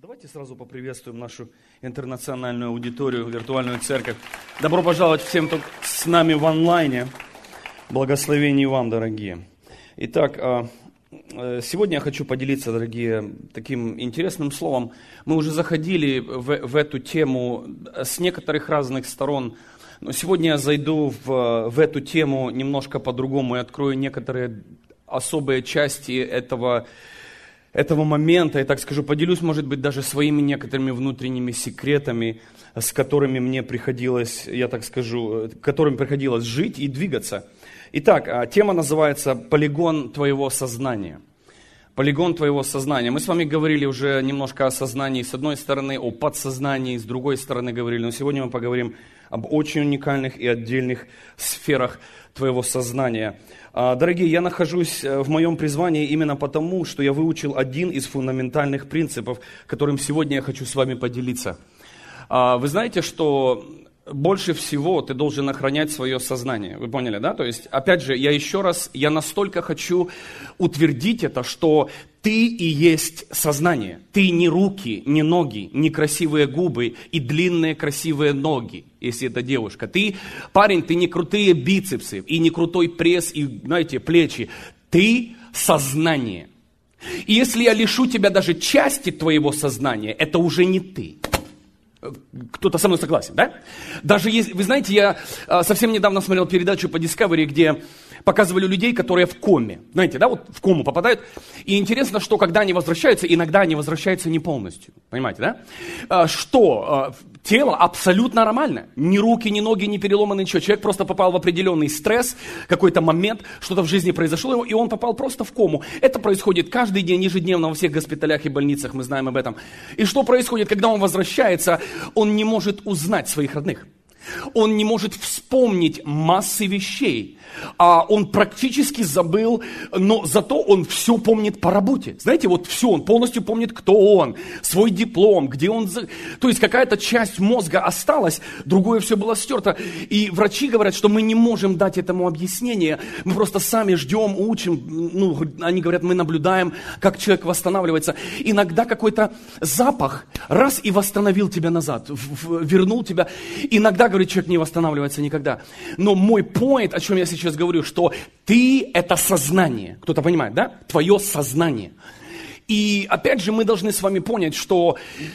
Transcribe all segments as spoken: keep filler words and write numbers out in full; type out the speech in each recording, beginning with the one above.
Давайте сразу поприветствуем нашу интернациональную аудиторию, виртуальную церковь. Добро пожаловать всем, кто с нами в онлайне. Благословений вам, дорогие. Итак, сегодня я хочу поделиться, дорогие, таким интересным словом. Мы уже заходили в, в эту тему с некоторых разных сторон, но сегодня я зайду в, в эту тему немножко по-другому и открою некоторые особые части этого этого момента, и так скажу, поделюсь, может быть, даже своими некоторыми внутренними секретами, с которыми мне приходилось, я так скажу, которым приходилось жить и двигаться. Итак, тема называется «Полигон твоего сознания». Полигон твоего сознания. Мы с вами говорили уже немножко о сознании, с одной стороны, о подсознании, с другой стороны говорили, но сегодня мы поговорим об очень уникальных и отдельных сферах твоего сознания. Дорогие, я нахожусь в моем призвании именно потому, что я выучил один из фундаментальных принципов, которым сегодня я хочу с вами поделиться. Вы знаете, что больше всего ты должен охранять свое сознание. Вы поняли, да? То есть, опять же, я еще раз, я настолько хочу утвердить это, что ты и есть сознание. Ты не руки, не ноги, не красивые губы и длинные красивые ноги, если это девушка. Ты, парень, ты не крутые бицепсы и не крутой пресс и, знаете, плечи. Ты сознание. И если я лишу тебя даже части твоего сознания, это уже не ты. Кто-то со мной согласен, да? Даже если, вы знаете, я совсем недавно смотрел передачу по Discovery, где показывали людей, которые в коме. Знаете, да, вот в кому попадают. И интересно, что когда они возвращаются, иногда они возвращаются не полностью. Понимаете, да? Что тело абсолютно нормально. Ни руки, ни ноги, ни переломаны, ничего. Человек просто попал в определенный стресс, какой-то момент, что-то в жизни произошло, и он попал просто в кому. Это происходит каждый день, ежедневно во всех госпиталях и больницах, мы знаем об этом. И что происходит, когда он возвращается, он не может узнать своих родных. Он не может вспомнить массы вещей. А он практически забыл, но зато он все помнит по работе. Знаете, вот все, он полностью помнит, кто он, свой диплом, где он... То есть какая-то часть мозга осталась, другое все было стерто. И врачи говорят, что мы не можем дать этому объяснение. Мы просто сами ждем, учим. Ну, они говорят, мы наблюдаем, как человек восстанавливается. Иногда какой-то запах раз и восстановил тебя назад, вернул тебя. Иногда, говорит, человек не восстанавливается никогда. Но мой поинт, о чем я сейчас говорю, что ты – это сознание. Кто-то понимает, да? Твое сознание. И опять же мы должны с вами понять, что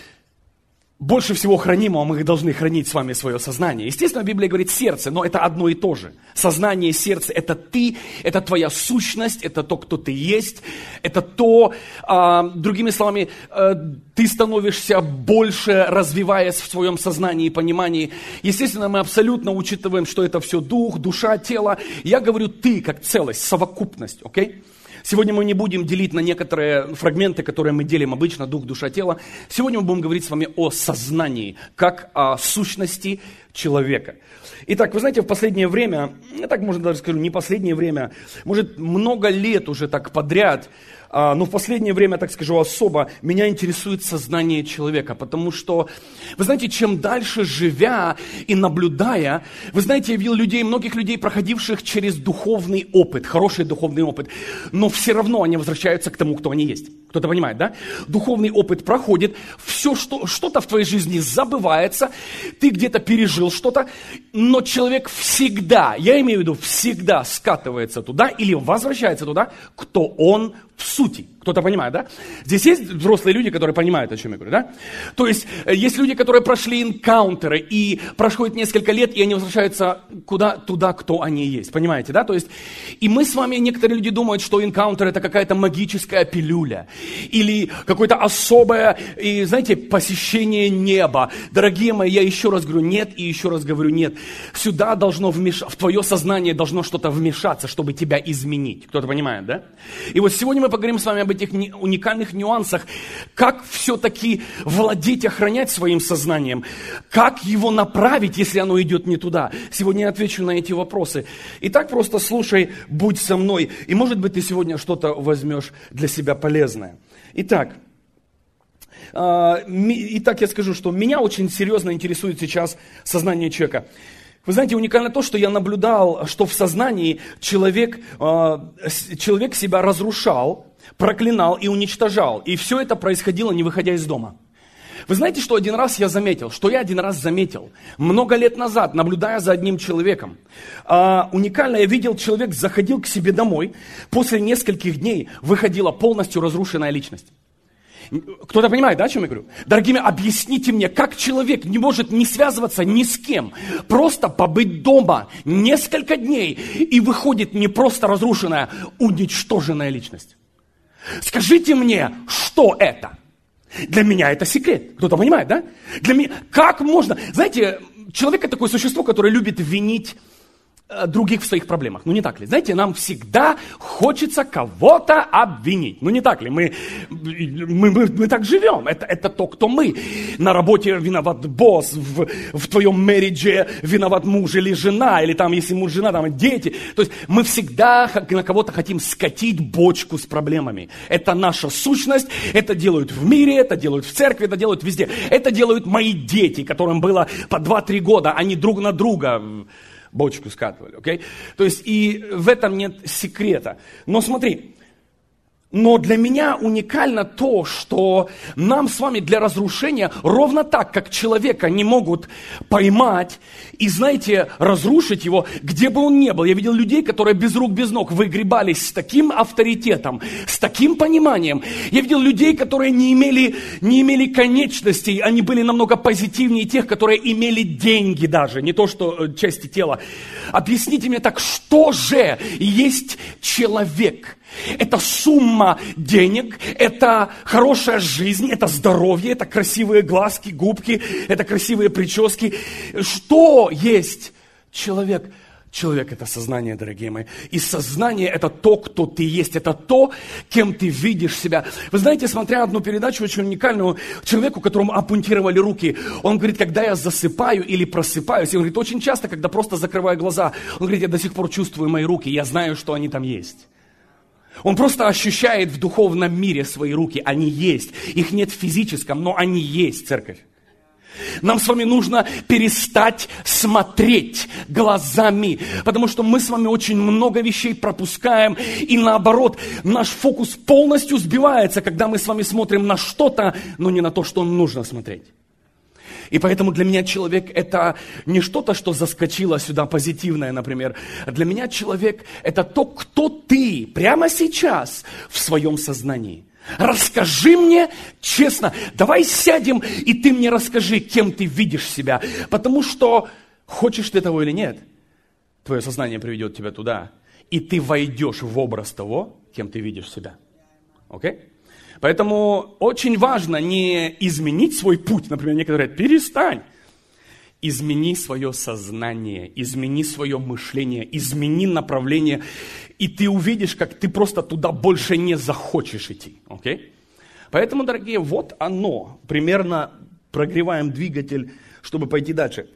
больше всего хранимого мы должны хранить с вами свое сознание. Естественно, Библия говорит сердце, но это одно и то же. Сознание и сердце – это ты, это твоя сущность, это то, кто ты есть, это то, а, другими словами, а, ты становишься больше, развиваясь в своем сознании и понимании. Естественно, мы абсолютно учитываем, что это все дух, душа, тело. Я говорю ты как целость, совокупность, окей? Okay? Сегодня мы не будем делить на некоторые фрагменты, которые мы делим обычно, дух, душа, тело. Сегодня мы будем говорить с вами о сознании, как о сущности человека. Итак, вы знаете, в последнее время, я так можно даже скажу, не последнее время, может много лет уже так подряд, но в последнее время, так скажу, особо меня интересует сознание человека, потому что, вы знаете, чем дальше живя и наблюдая, вы знаете, я видел людей, многих людей, проходивших через духовный опыт, хороший духовный опыт, но все равно они возвращаются к тому, кто они есть. Кто-то понимает, да? Духовный опыт проходит, все, что, что-то в твоей жизни забывается, ты где-то пережил что-то, но человек всегда, я имею в виду, всегда скатывается туда или возвращается туда, кто он в сути. Кто-то понимает, да? Здесь есть взрослые люди, которые понимают, о чем я говорю, да? То есть, есть люди, которые прошли энкаунтеры, и проходит несколько лет, и они возвращаются куда, туда, кто они есть. Понимаете, да? То есть, и мы с вами, некоторые люди думают, что энкаунтер это какая-то магическая пилюля, или какое-то особое, и, знаете, посещение неба. Дорогие мои, я еще раз говорю нет, и еще раз говорю нет. Сюда должно вмешаться, в твое сознание должно что-то вмешаться, чтобы тебя изменить. Кто-то понимает, да? И вот сегодня мы поговорим с вами об этих уникальных нюансах, как все-таки владеть, охранять своим сознанием, как его направить, если оно идет не туда. Сегодня я отвечу на эти вопросы. Итак, просто слушай, будь со мной, и может быть ты сегодня что-то возьмешь для себя полезное. Итак, итак, я скажу, что меня очень серьезно интересует сейчас сознание человека. Вы знаете, уникально то, что я наблюдал, что в сознании человек, человек себя разрушал, проклинал и уничтожал. И все это происходило, не выходя из дома. Вы знаете, что один раз я заметил, что я один раз заметил, много лет назад, наблюдая за одним человеком, а, уникально я видел, человек заходил к себе домой, после нескольких дней выходила полностью разрушенная личность. Кто-то понимает, да, о чем я говорю? Дорогие мои, объясните мне, как человек не может не связываться ни с кем, просто побыть дома несколько дней, и выходит не просто разрушенная, уничтоженная личность. Скажите мне, что это? Для меня это секрет. Кто-то понимает, да? Для меня, как можно? Знаете, человек это такое существо, которое любит винить других в своих проблемах. Ну не так ли? Знаете, нам всегда хочется кого-то обвинить. Ну не так ли? Мы, мы, мы, мы так живем. Это, это то, кто мы. На работе виноват босс, в, в твоем мэридже виноват муж или жена, или там, если муж, жена, там дети. То есть мы всегда на кого-то хотим скатить бочку с проблемами. Это наша сущность, это делают в мире, это делают в церкви, это делают везде. Это делают мои дети, которым было по два-три года, они друг на друга бочку скатывали, окей? Okay? То есть и в этом нет секрета. Но смотри, но для меня уникально то, что нам с вами для разрушения ровно так, как человека не могут поймать и, знаете, разрушить его, где бы он ни был. Я видел людей, которые без рук, без ног выгребались с таким авторитетом, с таким пониманием. Я видел людей, которые не имели, не имели конечностей, они были намного позитивнее тех, которые имели деньги даже, не то что части тела. Объясните мне так, что же есть человек? Это сумма денег, это хорошая жизнь, это здоровье, это красивые глазки, губки, это красивые прически. Что есть человек? Человек – это сознание, дорогие мои. И сознание – это то, кто ты есть, это то, кем ты видишь себя. Вы знаете, смотря одну передачу очень уникальную, человеку, которому ампутировали руки, он говорит, когда я засыпаю или просыпаюсь, он говорит, очень часто, когда просто закрываю глаза, он говорит, я до сих пор чувствую мои руки, я знаю, что они там есть. Он просто ощущает в духовном мире свои руки, они есть. Их нет в физическом, но они есть, церковь. Нам с вами нужно перестать смотреть глазами, потому что мы с вами очень много вещей пропускаем, и наоборот, наш фокус полностью сбивается, когда мы с вами смотрим на что-то, но не на то, что нужно смотреть. И поэтому для меня человек – это не что-то, что заскочило сюда позитивное, например. Для меня человек – это то, кто ты прямо сейчас в своем сознании. Расскажи мне честно, давай сядем, и ты мне расскажи, кем ты видишь себя. Потому что, хочешь ты того или нет, твое сознание приведет тебя туда, и ты войдешь в образ того, кем ты видишь себя. Окей? Okay? Поэтому очень важно не изменить свой путь. Например, некоторые говорят, перестань. Измени свое сознание, измени свое мышление, измени направление. И ты увидишь, как ты просто туда больше не захочешь идти. Okay? Поэтому, дорогие, вот оно. Примерно прогреваем двигатель, чтобы пойти дальше.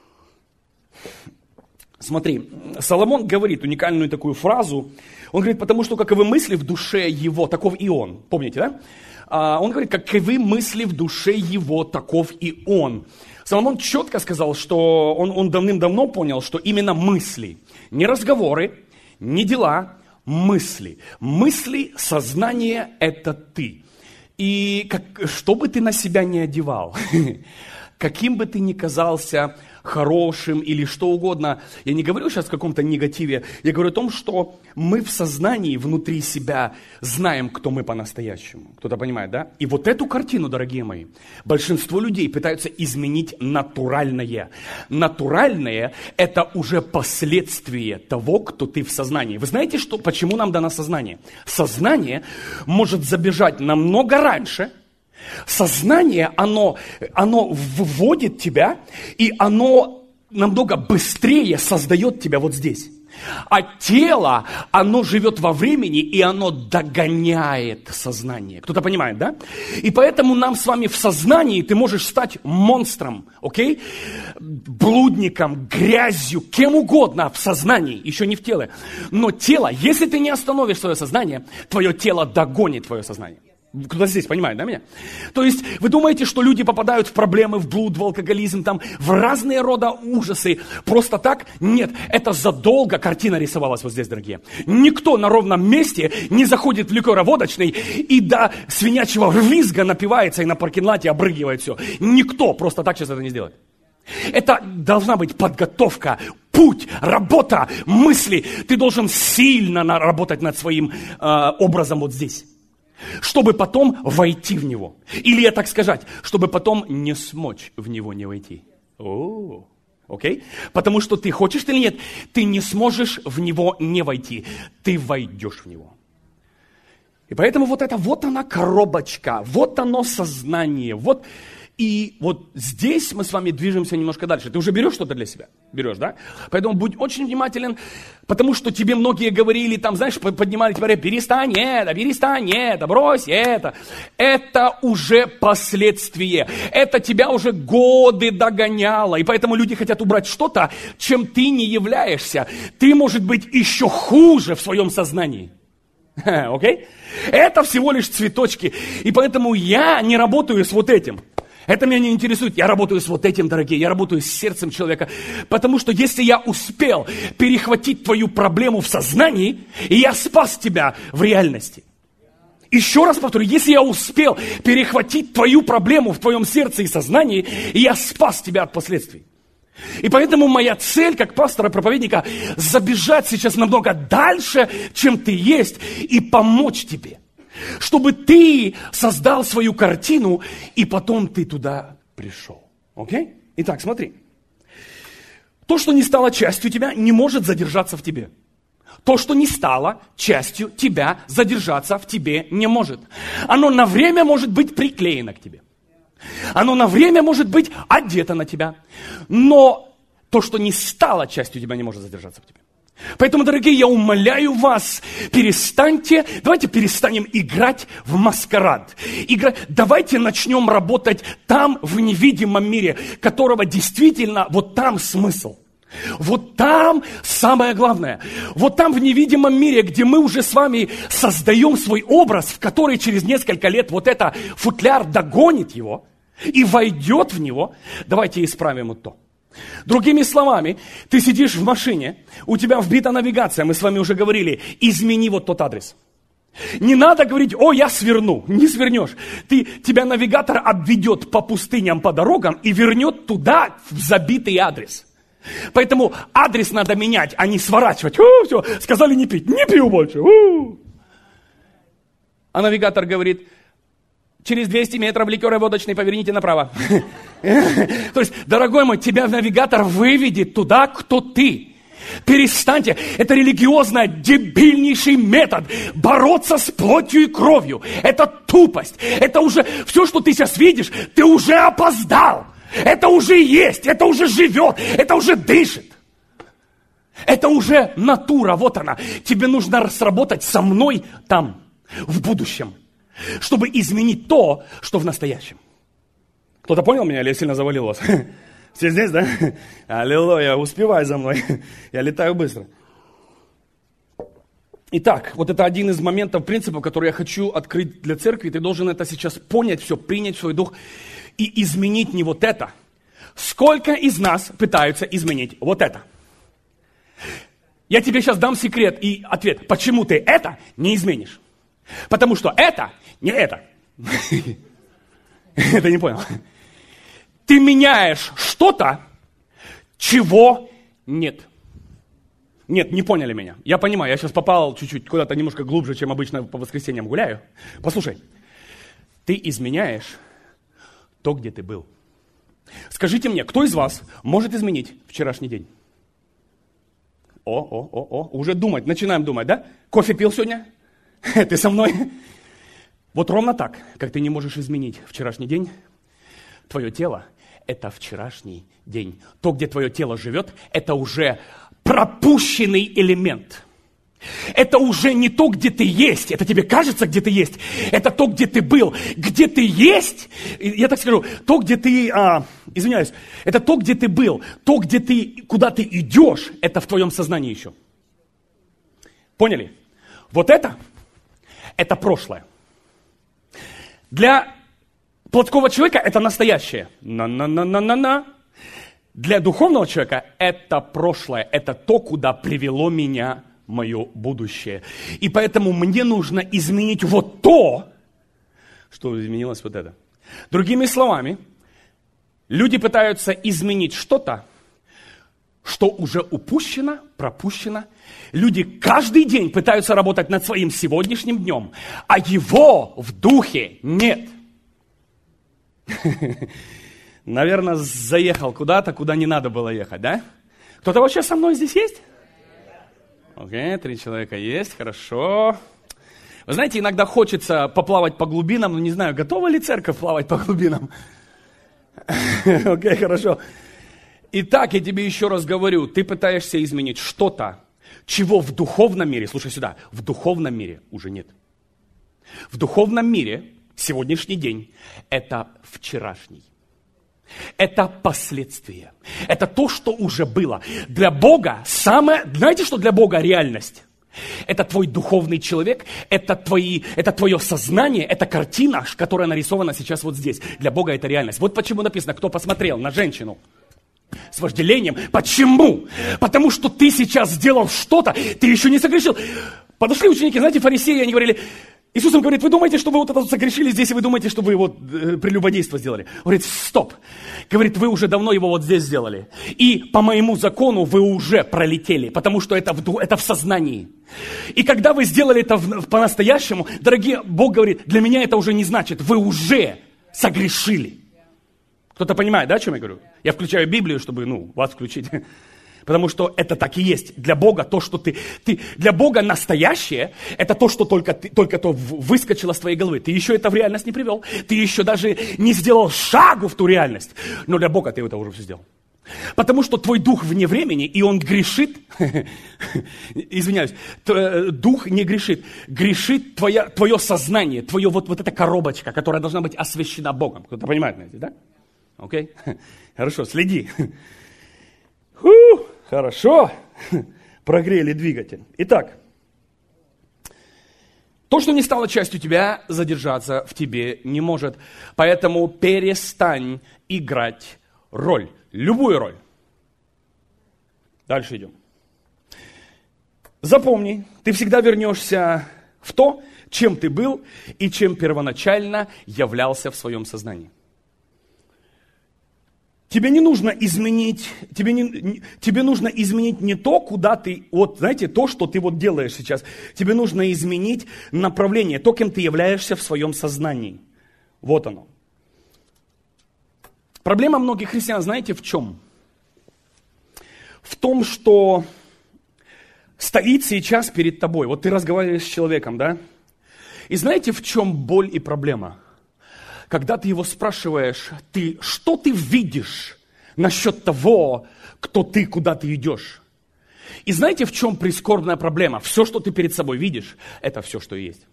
Смотри, Соломон говорит уникальную такую фразу. Он говорит, потому что каковы мысли в душе его, таков и он. Помните, да? Он говорит, каковы мысли в душе его, таков и он. Соломон четко сказал, что он, он давным-давно понял, что именно мысли, не разговоры, не дела, мысли. Мысли, сознание – это ты. И как, что бы ты на себя не одевал, каким бы ты ни казался хорошим или что угодно. Я не говорю сейчас о каком-то негативе. Я говорю о том, что мы в сознании, внутри себя знаем, кто мы по-настоящему. Кто-то понимает, да? И вот эту картину, дорогие мои, большинство людей пытаются изменить натуральное. Натуральное – это уже последствие того, кто ты в сознании. Вы знаете, что, почему нам дано сознание? Сознание может забежать намного раньше. Сознание, оно, оно вводит тебя, и оно намного быстрее создает тебя вот здесь. А тело, оно живет во времени, и оно догоняет сознание. Кто-то понимает, да? И поэтому нам с вами в сознании ты можешь стать монстром, окей? Блудником, грязью, кем угодно в сознании, еще не в теле. Но тело, если ты не остановишь свое сознание, твое тело догонит твое сознание. Кто-то здесь понимает, да, меня? То есть вы думаете, что люди попадают в проблемы, в блуд, в алкоголизм, там, в разные рода ужасы просто так? Нет, это задолго картина рисовалась вот здесь, дорогие. Никто на ровном месте не заходит в ликероводочный и до свинячьего визга напивается и на паркинлате обрыгивает все. Никто просто так сейчас это не сделает. Это должна быть подготовка, путь, работа, мысли. Ты должен сильно работать над своим э, образом вот здесь, чтобы потом войти в него. Или, я так сказать, чтобы потом не смочь в него не войти. О, окей? Потому что ты хочешь или нет, ты не сможешь в него не войти. Ты войдешь в него. И поэтому вот это, вот она коробочка, вот оно сознание, вот... И вот здесь мы с вами движемся немножко дальше. Ты уже берешь что-то для себя? Берешь, да? Поэтому будь очень внимателен, потому что тебе многие говорили, там, знаешь, поднимали тебя, перестань это, перестань это, брось это. Это уже последствие. Это тебя уже годы догоняло. И поэтому люди хотят убрать что-то, чем ты не являешься. Ты, может быть, еще хуже в своем сознании. Окей? Okay? Это всего лишь цветочки. И поэтому я не работаю с вот этим. Это меня не интересует. Я работаю с вот этим, дорогие. Я работаю с сердцем человека. Потому что если я успел перехватить твою проблему в сознании, и я спас тебя в реальности. Еще раз повторю, если я успел перехватить твою проблему в твоем сердце и сознании, и я спас тебя от последствий. И поэтому моя цель, как пастора, проповедника, забежать сейчас намного дальше, чем ты есть, и помочь тебе. Чтобы ты создал свою картину, и потом ты туда пришел. Окей? Итак, смотри. То, что не стало частью тебя, не может задержаться в тебе. То, что не стало частью тебя, задержаться в тебе не может. Оно на время может быть приклеено к тебе. Оно на время может быть одето на тебя. Но то, что не стало частью тебя, не может задержаться в тебе. Поэтому, дорогие, я умоляю вас, перестаньте, давайте перестанем играть в маскарад. Игра, давайте начнем работать там, в невидимом мире, которого действительно, вот там смысл. Вот там самое главное. Вот там в невидимом мире, где мы уже с вами создаем свой образ, в который через несколько лет вот это футляр догонит его и войдет в него, давайте исправим вот то. Другими словами, ты сидишь в машине, у тебя вбита навигация, мы с вами уже говорили, измени вот тот адрес. Не надо говорить, о, я сверну, не свернешь. Ты, тебя навигатор обведет по пустыням, по дорогам и вернет туда, в забитый адрес. Поэтому адрес надо менять, а не сворачивать. У, все, сказали не пить, не пью больше. У. А навигатор говорит, через двести метров ликероводочный поверните направо. То есть, дорогой мой, тебя навигатор выведет туда, кто ты. Перестаньте. Это религиозный, дебильнейший метод бороться с плотью и кровью. Это тупость. Это уже все, что ты сейчас видишь, ты уже опоздал. Это уже есть, это уже живет, это уже дышит. Это уже натура, вот она. Тебе нужно сработать со мной там, в будущем, чтобы изменить то, что в настоящем. Кто-то понял меня или я сильно завалил вас? Все здесь, да? Аллилуйя, успевай за мной. Я летаю быстро. Итак, вот это один из моментов, принципов, которые я хочу открыть для церкви. Ты должен это сейчас понять, все, принять в свой дух и изменить не вот это. Сколько из нас пытаются изменить вот это? Я тебе сейчас дам секрет и ответ, почему ты это не изменишь. Потому что это не это. Ты не понял. Ты меняешь что-то, чего нет. Нет, не поняли меня. Я понимаю, я сейчас попал чуть-чуть куда-то немножко глубже, чем обычно по воскресеньям гуляю. Послушай, ты изменяешь то, где ты был. Скажите мне, кто из вас может изменить вчерашний день? О, о, о, о, уже думать, начинаем думать, да? Кофе пил сегодня? Ты со мной? Вот ровно так, как ты не можешь изменить вчерашний день, твое тело – это вчерашний день. То, где твое тело живет, это уже пропущенный элемент. Это уже не то, где ты есть. Это тебе кажется, где ты есть. Это то, где ты был. Где ты есть, я так скажу, то, где ты, а, извиняюсь, это то, где ты был. То, где ты, куда ты идешь, это в твоем сознании еще. Поняли? Вот это, это прошлое. Для плотского человека это настоящее. На-на-на-на-на-на. Для духовного человека это прошлое, это то, куда привело меня мое будущее. И поэтому мне нужно изменить вот то, что изменилось вот это. Другими словами, люди пытаются изменить что-то, что уже упущено, пропущено. Люди каждый день пытаются работать над своим сегодняшним днем, а его в духе нет. Наверное, заехал куда-то, куда не надо было ехать, да? Кто-то вообще со мной здесь есть? Окей, три человека есть, хорошо. Вы знаете, иногда хочется поплавать по глубинам, но не знаю, готова ли церковь плавать по глубинам? Окей, хорошо. Итак, я тебе еще раз говорю, ты пытаешься изменить что-то, чего в духовном мире, слушай сюда, в духовном мире уже нет. В духовном мире сегодняшний день это вчерашний. Это последствия. Это то, что уже было. Для Бога самое... Знаете, что для Бога реальность? Это твой духовный человек, это, твои, это твое сознание, это картина, которая нарисована сейчас вот здесь. Для Бога это реальность. Вот почему написано, кто посмотрел на женщину с вожделением. Почему? Потому что ты сейчас сделал что-то, ты еще не согрешил. Подошли ученики, знаете, фарисеи, они говорили... Иисус им говорит, вы думаете, что вы вот это согрешили здесь, и вы думаете, что вы вот э, прелюбодейство сделали? Он говорит, стоп. Говорит, вы уже давно его вот здесь сделали. И по моему закону вы уже пролетели, потому что это в, это в сознании. И когда вы сделали это в, по-настоящему, дорогие, Бог говорит, для меня это уже не значит, вы уже согрешили. Кто-то понимает, да, о чем я говорю? Я включаю Библию, чтобы, ну, вас включить. Потому что это так и есть. Для Бога то, что ты... ты для Бога настоящее, это то, что только, ты, только то выскочило с твоей головы. Ты еще это в реальность не привел. Ты еще даже не сделал шагу в ту реальность. Но для Бога ты это уже все сделал. Потому что твой дух вне времени, и он грешит. Извиняюсь. Дух не грешит. Грешит твое, твое сознание, твое вот, вот эта коробочка, которая должна быть освящена Богом. Кто-то понимает, знаете, да? Окей? Хорошо, следи. Фу, хорошо, прогрели двигатель. Итак, то, что не стало частью тебя, задержаться в тебе не может. Поэтому перестань играть роль, любую роль. Дальше идем. Запомни, ты всегда вернешься в то, чем ты был и чем первоначально являлся в своем сознании. Тебе не нужно изменить, тебе, не, тебе нужно изменить не то, куда ты, вот знаете, то, что ты вот делаешь сейчас. Тебе нужно изменить направление, то, кем ты являешься в своем сознании. Вот оно. Проблема многих христиан, знаете, в чем? В том, что стоит сейчас перед тобой. Вот ты разговариваешь с человеком, да? И знаете, в чем боль и проблема? Когда ты его спрашиваешь, ты, что ты видишь насчет того, кто ты, куда ты идешь? И знаете, в чем прискорбная проблема? Все, что ты перед собой видишь, это все, что есть.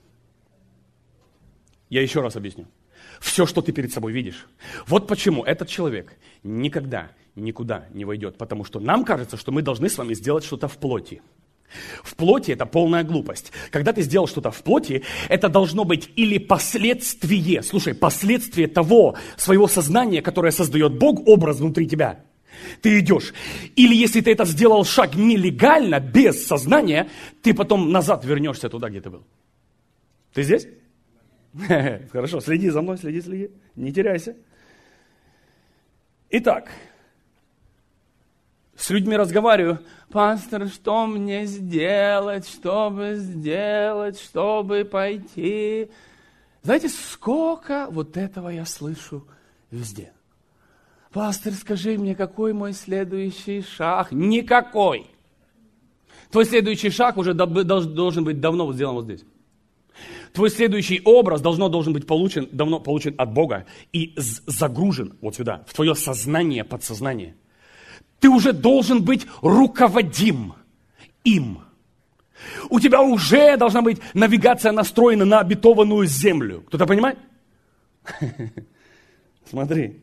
Я еще раз объясню. Все, что ты перед собой видишь. Вот почему этот человек никогда никуда не войдет. Потому что нам кажется, что мы должны с вами сделать что-то в плоти. В плоти это полная глупость. Когда ты сделал что-то в плоти, это должно быть или последствие, слушай, последствие того своего сознания, которое создает Бог, образ внутри тебя. Ты идешь. Или если ты это сделал шаг нелегально, без сознания, ты потом назад вернешься туда, где ты был. Ты здесь? Хорошо, следи за мной, следи, следи. Не теряйся. Итак, с людьми разговариваю. Пастор, что мне сделать, чтобы сделать, чтобы пойти? Знаете, сколько вот этого я слышу везде. Пастор, скажи мне, какой мой следующий шаг? Никакой. Твой следующий шаг уже должен быть давно сделан вот здесь. Твой следующий образ должно, должен быть получен, давно получен от Бога и загружен вот сюда, в твое сознание, подсознание. Ты уже должен быть руководим им. У тебя уже должна быть навигация настроена на обетованную землю. Кто-то понимает? Смотри.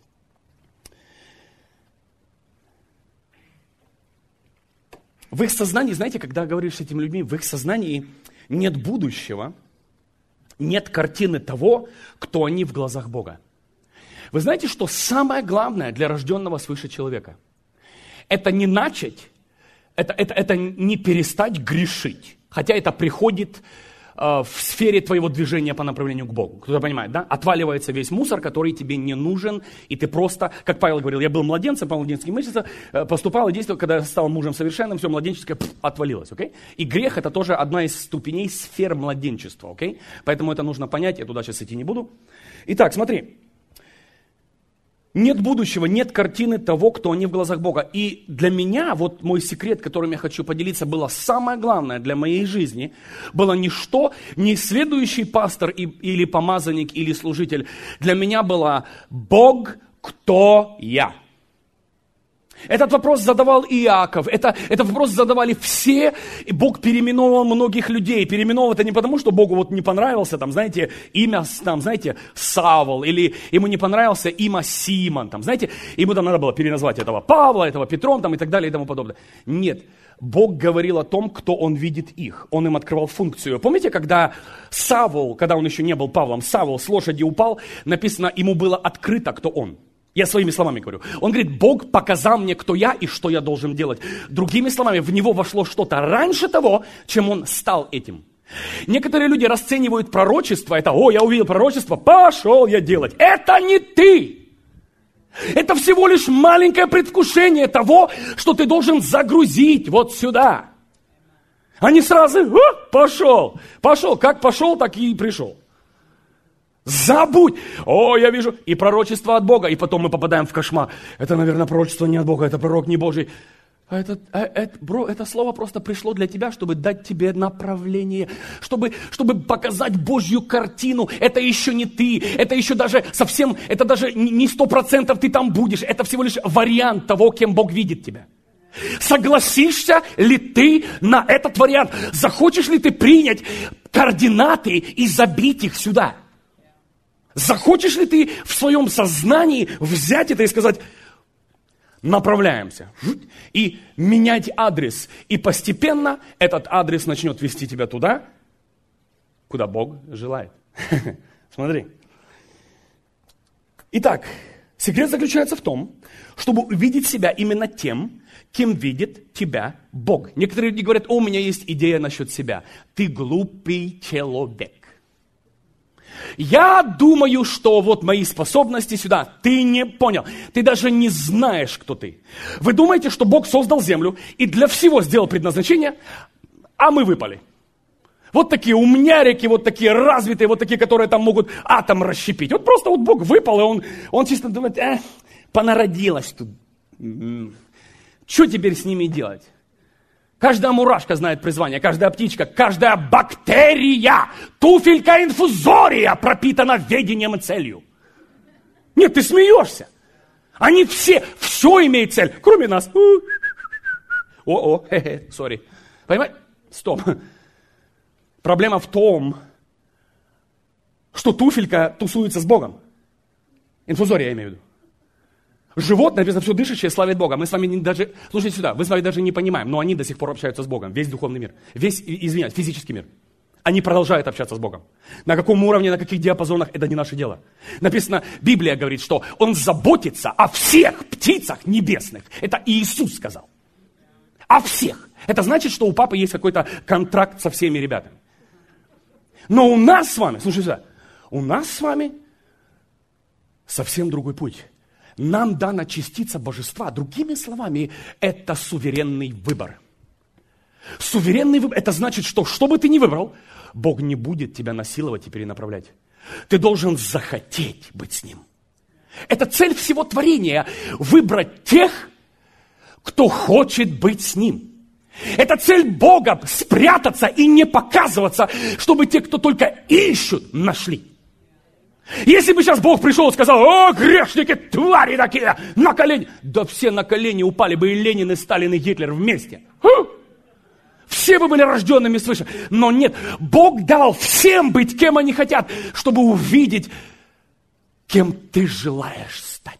В их сознании, знаете, когда говоришь с этими людьми, в их сознании нет будущего, нет картины того, кто они в глазах Бога. Вы знаете, что самое главное для рожденного свыше человека? Это не начать, это, это, это не перестать грешить. Хотя это приходит э, в сфере твоего движения по направлению к Богу. Кто-то понимает, да? Отваливается весь мусор, который тебе не нужен, и ты просто, как Павел говорил, я был младенцем, по младенческим месяцам, э, поступал и действовал, когда стал мужем совершенным, все младенческое пфф, отвалилось, окей? И грех это тоже одна из ступеней сфер младенчества, окей? Поэтому это нужно понять, я туда сейчас идти не буду. Итак, смотри. Нет будущего, нет картины того, кто они в глазах Бога. И для меня, вот мой секрет, которым я хочу поделиться, было самое главное для моей жизни, было не что, не следующий пастор и, или помазанник, или служитель. Для меня было Бог, кто я. Этот вопрос задавал Иаков, это, этот вопрос задавали все, и Бог переименовал многих людей. Переименовал это не потому, что Богу вот не понравился, там, знаете, имя, там, знаете, Савол, или ему не понравился имя Симон, там, знаете, ему там надо было переназвать этого Павла, этого Петром, там, и так далее, и тому подобное. Нет, Бог говорил о том, кто Он видит их, Он им открывал функцию. Помните, когда Савол, когда он еще не был Павлом, Савол с лошади упал, написано, ему было открыто, кто он. Я своими словами говорю. Он говорит, Бог показал мне, кто я и что я должен делать. Другими словами, в него вошло что-то раньше того, чем он стал этим. Некоторые люди расценивают пророчество, это, о, я увидел пророчество, пошел я делать. Это не ты. Это всего лишь маленькое предвкушение того, что ты должен загрузить вот сюда. А не сразу, о, пошел, пошел, как пошел, так и пришел. Забудь! О, я вижу, и пророчество от Бога, и потом мы попадаем в кошмар. Это, наверное, пророчество не от Бога, это пророк не Божий. А это, а, это, бро, это слово просто пришло для тебя, чтобы дать тебе направление, чтобы, чтобы показать Божью картину. Это еще не ты, это еще даже совсем, это даже не сто процентов ты там будешь. Это всего лишь вариант того, кем Бог видит тебя. Согласишься ли ты на этот вариант? Захочешь ли ты принять координаты и забить их сюда? Захочешь ли ты в своем сознании взять это и сказать, направляемся, и менять адрес. И постепенно этот адрес начнет вести тебя туда, куда Бог желает. Смотри. Итак, секрет заключается в том, чтобы увидеть себя именно тем, кем видит тебя Бог. Некоторые люди говорят, о, у меня есть идея насчет себя. Ты глупый человек. Я думаю, что вот мои способности сюда. Ты не понял. Ты даже не знаешь, кто ты. Вы думаете, что Бог создал землю и для всего сделал предназначение, а мы выпали. Вот такие умнярики, вот такие развитые, вот такие, которые там могут атом расщепить. Вот просто вот Бог выпал, и он, он чисто думает, э, понародилось тут. Что теперь с ними делать? Каждая мурашка знает призвание, каждая птичка, каждая бактерия, туфелька инфузория пропитана ведением и целью. Нет, ты смеешься. Они все, все имеют цель, кроме нас. О-о, хе-хе, сори. Понимаете? Стоп. Проблема в том, что туфелька тусуется с Богом. Инфузория, я имею в виду. Животное, написано, все дышащее славит Бога. Мы с вами даже, слушайте сюда, мы с вами даже не понимаем, но они до сих пор общаются с Богом. Весь духовный мир, весь, извиняюсь, физический мир. Они продолжают общаться с Богом. На каком уровне, на каких диапазонах, это не наше дело. Написано, Библия говорит, что Он заботится о всех птицах небесных. Это Иисус сказал. О всех. Это значит, что у папы есть какой-то контракт со всеми ребятами. Но у нас с вами, слушай сюда, у нас с вами совсем другой путь. Нам дана частица божества. Другими словами, это суверенный выбор. Суверенный выбор, это значит, что что бы ты ни выбрал, Бог не будет тебя насиловать и перенаправлять. Ты должен захотеть быть с Ним. Это цель всего творения. Выбрать тех, кто хочет быть с Ним. Это цель Бога, спрятаться и не показываться, чтобы те, кто только ищут, нашли. Если бы сейчас Бог пришел и сказал, о, грешники, твари такие, на колени. Да все на колени упали бы и Ленин, и Сталин, и Гитлер вместе. Фу! Все бы были рожденными свыше. Но нет, Бог дал всем быть, кем они хотят, чтобы увидеть, кем ты желаешь стать.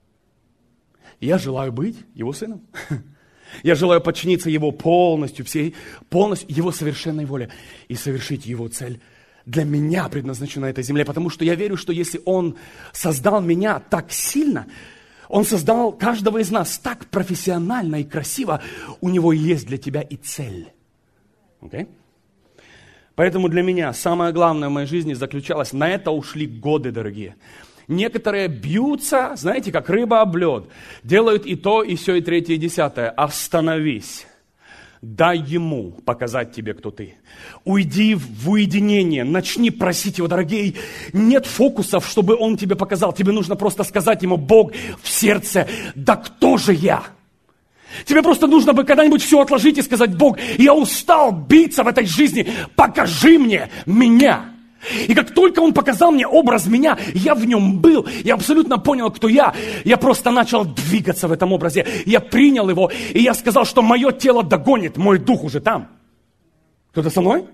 Я желаю быть Его сыном. Я желаю подчиниться Его полностью, всей, полностью Его совершенной воле и совершить Его цель для меня предназначено на этой земле, потому что я верю, что если Он создал меня так сильно, Он создал каждого из нас так профессионально и красиво, у Него есть для тебя и цель. Okay? Поэтому для меня самое главное в моей жизни заключалось, на это ушли годы, дорогие. Некоторые бьются, знаете, как рыба об лед, делают и то, и все, и третье, и десятое. Остановись. Дай Ему показать тебе, кто ты. Уйди в уединение, начни просить Его, дорогие. Нет фокусов, чтобы Он тебе показал. Тебе нужно просто сказать Ему: Бог, в сердце, да кто же я? Тебе просто нужно бы когда-нибудь все отложить и сказать: Бог, я устал биться в этой жизни, покажи мне меня. И как только Он показал мне образ меня, я в нем был, я абсолютно понял, кто я. Я просто начал двигаться в этом образе. Я принял его, и я сказал, что мое тело догонит, мой дух уже там. Кто-то со мной?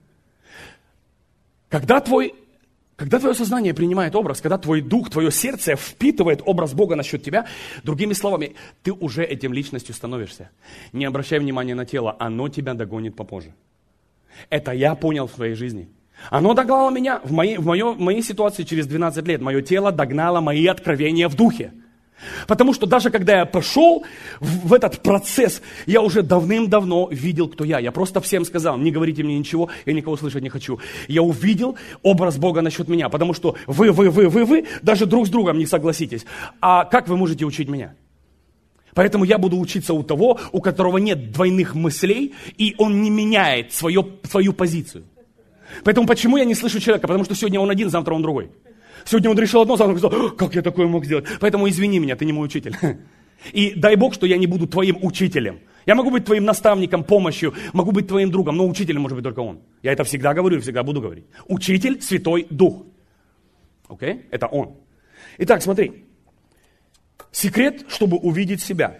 Когда твой, когда твое сознание принимает образ, когда твой дух, твое сердце впитывает образ Бога насчет тебя, другими словами, ты уже этим личностью становишься. Не обращай внимания на тело, оно тебя догонит попозже. Это я понял в своей жизни. Оно догнало меня в моей, в, моей, в моей ситуации через двенадцать лет. Мое тело догнало мои откровения в духе. Потому что даже когда я пошел в, в этот процесс, я уже давным-давно видел, кто я. Я просто всем сказал: не говорите мне ничего, я никого слышать не хочу. Я увидел образ Бога насчет меня, потому что вы, вы, вы, вы, вы даже друг с другом не согласитесь. А как вы можете учить меня? Поэтому я буду учиться у того, у которого нет двойных мыслей, и он не меняет свое, свою позицию. Поэтому почему я не слышу человека? Потому что сегодня он один, завтра он другой. Сегодня он решил одно, завтра он сказал: как я такое мог сделать? Поэтому извини меня, ты не мой учитель. И дай Бог, что я не буду твоим учителем. Я могу быть твоим наставником, помощью, могу быть твоим другом, но учителем может быть только он. Я это всегда говорю и всегда буду говорить. Учитель, Святой Дух. Окей? Okay? Это он. Итак, смотри. Секрет, чтобы увидеть себя.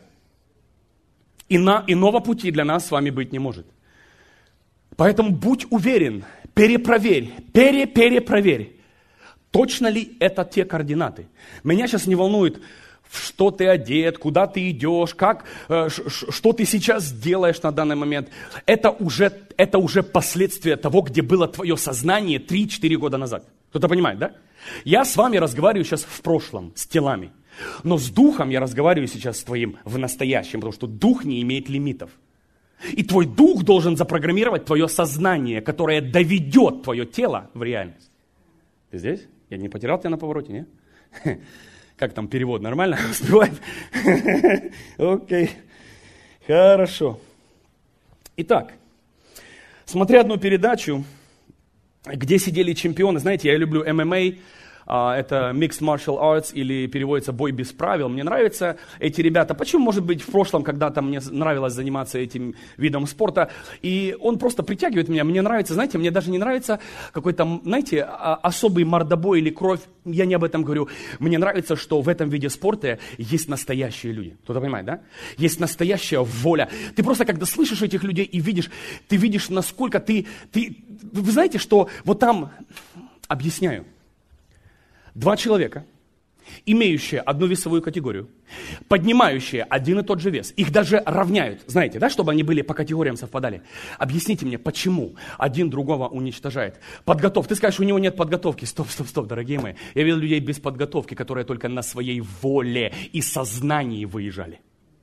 Ина, иного пути для нас с вами быть не может. Поэтому будь уверен, перепроверь, пере-перепроверь, точно ли это те координаты. Меня сейчас не волнует, что ты одет, куда ты идешь, как, что ты сейчас делаешь на данный момент. Это уже, это уже последствия того, где было твое сознание три-четыре года назад. Кто-то понимает, да? Я с вами разговариваю сейчас в прошлом, с телами. Но с духом я разговариваю сейчас с твоим в настоящем, потому что дух не имеет лимитов. И твой дух должен запрограммировать твое сознание, которое доведет твое тело в реальность. Ты здесь? Я не потерял тебя на повороте, не? Как там перевод? Нормально? Успевает? Окей. Хорошо. Итак, смотря одну передачу, где сидели чемпионы. Знаете, я люблю эм эм а. Это Mixed Martial Arts, или переводится «бой без правил». Мне нравятся эти ребята. Почему, может быть, в прошлом когда-то мне нравилось заниматься этим видом спорта, и он просто притягивает меня. Мне нравится, знаете, мне даже не нравится какой-то, знаете, особый мордобой или кровь. Я не об этом говорю. Мне нравится, что в этом виде спорта есть настоящие люди. Кто-то понимает, да? Есть настоящая воля. Ты просто, когда слышишь этих людей и видишь, ты видишь, насколько ты... ты вы знаете, что вот там... Объясняю. Два человека, имеющие одну весовую категорию, поднимающие один и тот же вес, их даже равняют, знаете, да, чтобы они были по категориям совпадали. Объясните мне, почему один другого уничтожает? Подготовка. Ты скажешь, у него нет подготовки. Стоп, стоп, стоп, дорогие мои. Я видел людей без подготовки, которые только на своей воле и сознании выезжали.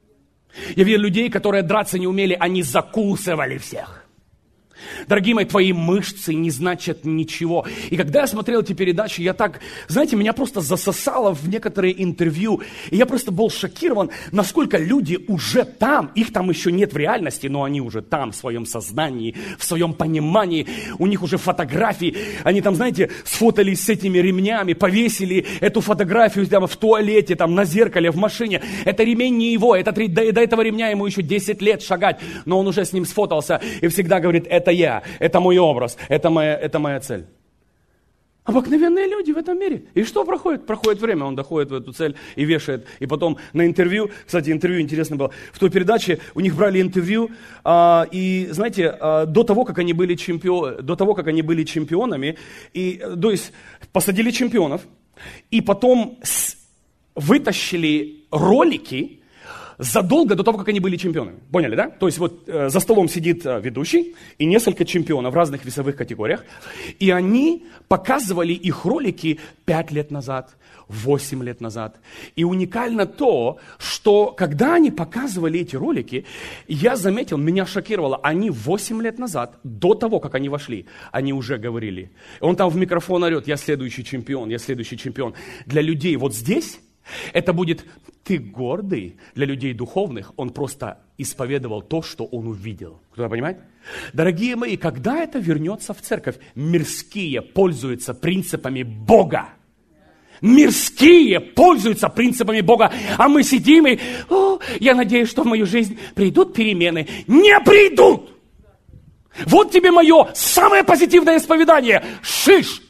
Я видел людей, которые драться не умели, они закусывали всех. Дорогие мои, твои мышцы не значат ничего. И когда я смотрел эти передачи, я так, знаете, меня просто засосало в некоторые интервью. И я просто был шокирован, насколько люди уже там, их там еще нет в реальности, но они уже там, в своем сознании, в своем понимании. У них уже фотографии. Они там, знаете, сфотались с этими ремнями, повесили эту фотографию там в туалете, там на зеркале, в машине. Это ремень не его, это, до, до этого ремня ему еще десять лет шагать. Но он уже с ним сфотался и всегда говорит: это я, это мой образ, это моя, это моя цель. Обыкновенные люди в этом мире. И что проходит? Проходит время, он доходит в эту цель и вешает. И потом на интервью, кстати, интервью интересно было, в той передаче у них брали интервью, а, и знаете, а, до того, как они были чемпион, до того, как они были чемпионами, и, то есть посадили чемпионов, и потом с, вытащили ролики, задолго до того, как они были чемпионами. Поняли, да? То есть вот э, за столом сидит э, ведущий и несколько чемпионов в разных весовых категориях. И они показывали их ролики пять лет назад, восемь лет назад. И уникально то, что когда они показывали эти ролики, я заметил, меня шокировало, они восемь лет назад, до того, как они вошли, они уже говорили. Он там в микрофон орет: я следующий чемпион, я следующий чемпион. Для людей вот здесь это будет: ты гордый. Для людей духовных он просто исповедовал то, что он увидел. Кто-то понимает? Дорогие мои, когда это вернется в церковь? Мирские пользуются принципами Бога. Мирские пользуются принципами Бога, а мы сидим и: о, я надеюсь, что в мою жизнь придут перемены. Не придут! Вот тебе мое самое позитивное исповедание. Шиш!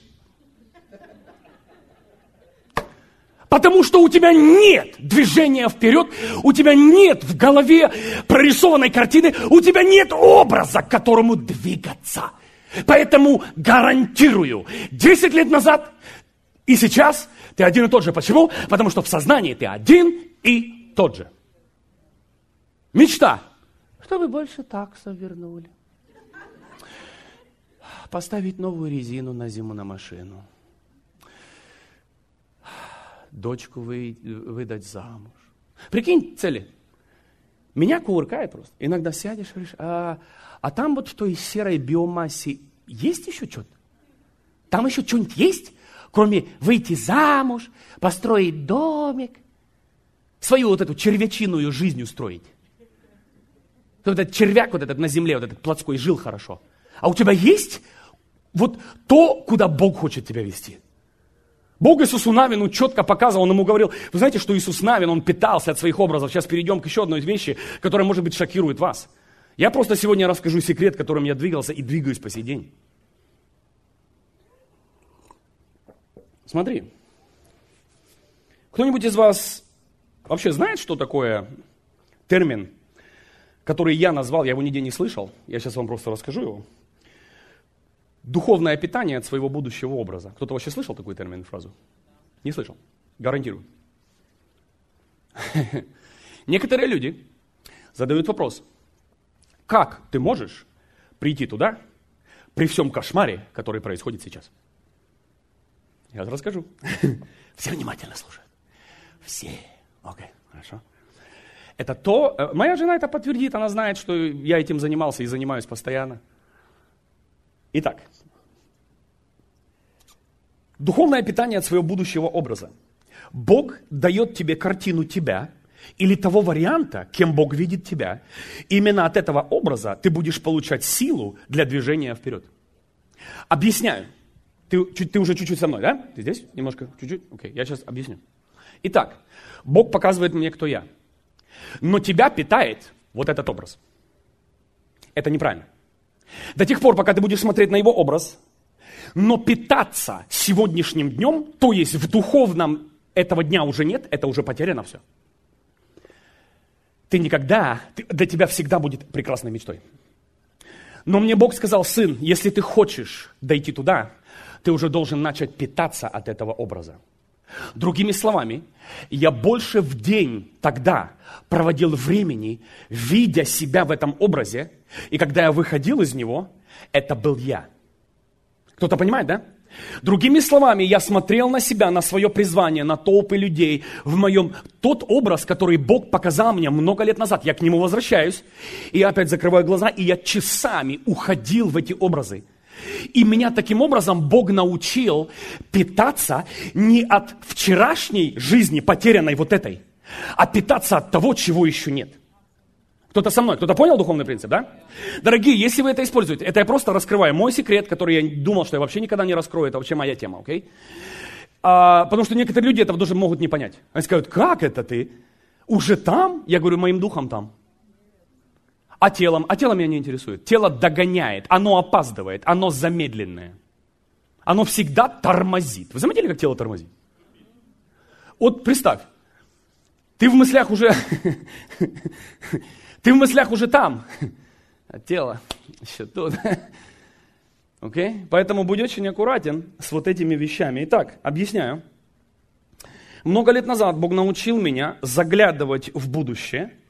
Потому что у тебя нет движения вперед, у тебя нет в голове прорисованной картины, у тебя нет образа, к которому двигаться. Поэтому гарантирую, десять лет назад и сейчас ты один и тот же. Почему? Потому что в сознании ты один и тот же. Мечта. Чтобы больше таксов вернули. Поставить новую резину на зиму на машину. Дочку вы, выдать замуж. Прикинь, цели. Меня кувыркает просто. Иногда сядешь и говоришь: а, а там вот в той серой биомассе есть еще что-то? Там еще что-нибудь есть? Кроме выйти замуж, построить домик, свою вот эту червячиную жизнь устроить. Вот этот червяк вот этот на земле, вот этот плотской, жил хорошо. А у тебя есть вот то, куда Бог хочет тебя вести. Бог Иисусу Навину четко показывал, он ему говорил: вы знаете, что Иисус Навин, он питался от своих образов. Сейчас перейдем к еще одной вещи, которая, может быть, шокирует вас. Я просто сегодня расскажу секрет, которым я двигался и двигаюсь по сей день. Смотри, кто-нибудь из вас вообще знает, что такое термин, который я назвал, я его нигде не слышал, я сейчас вам просто расскажу его. Духовное питание от своего будущего образа. Кто-то вообще слышал такой термин, фразу? Не слышал? Гарантирую. Некоторые люди задают вопрос: как ты можешь прийти туда при всем кошмаре, который происходит сейчас? Я расскажу. Все внимательно слушают. Все. Окей, хорошо. Это то, моя жена это подтвердит, она знает, что я этим занимался и занимаюсь постоянно. Итак, духовное питание от своего будущего образа. Бог дает тебе картину тебя или того варианта, кем Бог видит тебя. Именно от этого образа ты будешь получать силу для движения вперед. Объясняю. Ты, ты уже чуть-чуть со мной, да? Ты здесь? Немножко? Чуть-чуть? Окей, я сейчас объясню. Итак, Бог показывает мне, кто я. Но тебя питает вот этот образ. Это неправильно. До тех пор, пока ты будешь смотреть на его образ, но питаться сегодняшним днем, то есть в духовном этого дня уже нет, это уже потеряно все. Ты никогда, ты, для тебя всегда будет прекрасной мечтой. Но мне Бог сказал: сын, если ты хочешь дойти туда, ты уже должен начать питаться от этого образа. Другими словами, я больше в день тогда проводил времени, видя себя в этом образе, и когда я выходил из него, это был я. Кто-то понимает, да? Другими словами, я смотрел на себя, на свое призвание, на толпы людей, в моем, тот образ, который Бог показал мне много лет назад, я к нему возвращаюсь, и я опять закрываю глаза, и я часами уходил в эти образы. И меня таким образом Бог научил питаться не от вчерашней жизни, потерянной вот этой, а питаться от того, чего еще нет. Кто-то со мной, кто-то понял духовный принцип, да? Дорогие, если вы это используете, это я просто раскрываю мой секрет, который я думал, что я вообще никогда не раскрою, это вообще моя тема, окей? А, потому что некоторые люди этого даже могут не понять. Они скажут: как это ты? Уже там? Я говорю: моим духом там. А телом? А телом меня не интересует. Тело догоняет, оно опаздывает, оно замедленное. Оно всегда тормозит. Вы заметили, как тело тормозит? Вот представь, ты в мыслях уже, ты в мыслях уже там, а тело еще тут. Окей? Поэтому будь очень аккуратен с вот этими вещами. Итак, объясняю. Много лет назад Бог научил меня заглядывать в будущее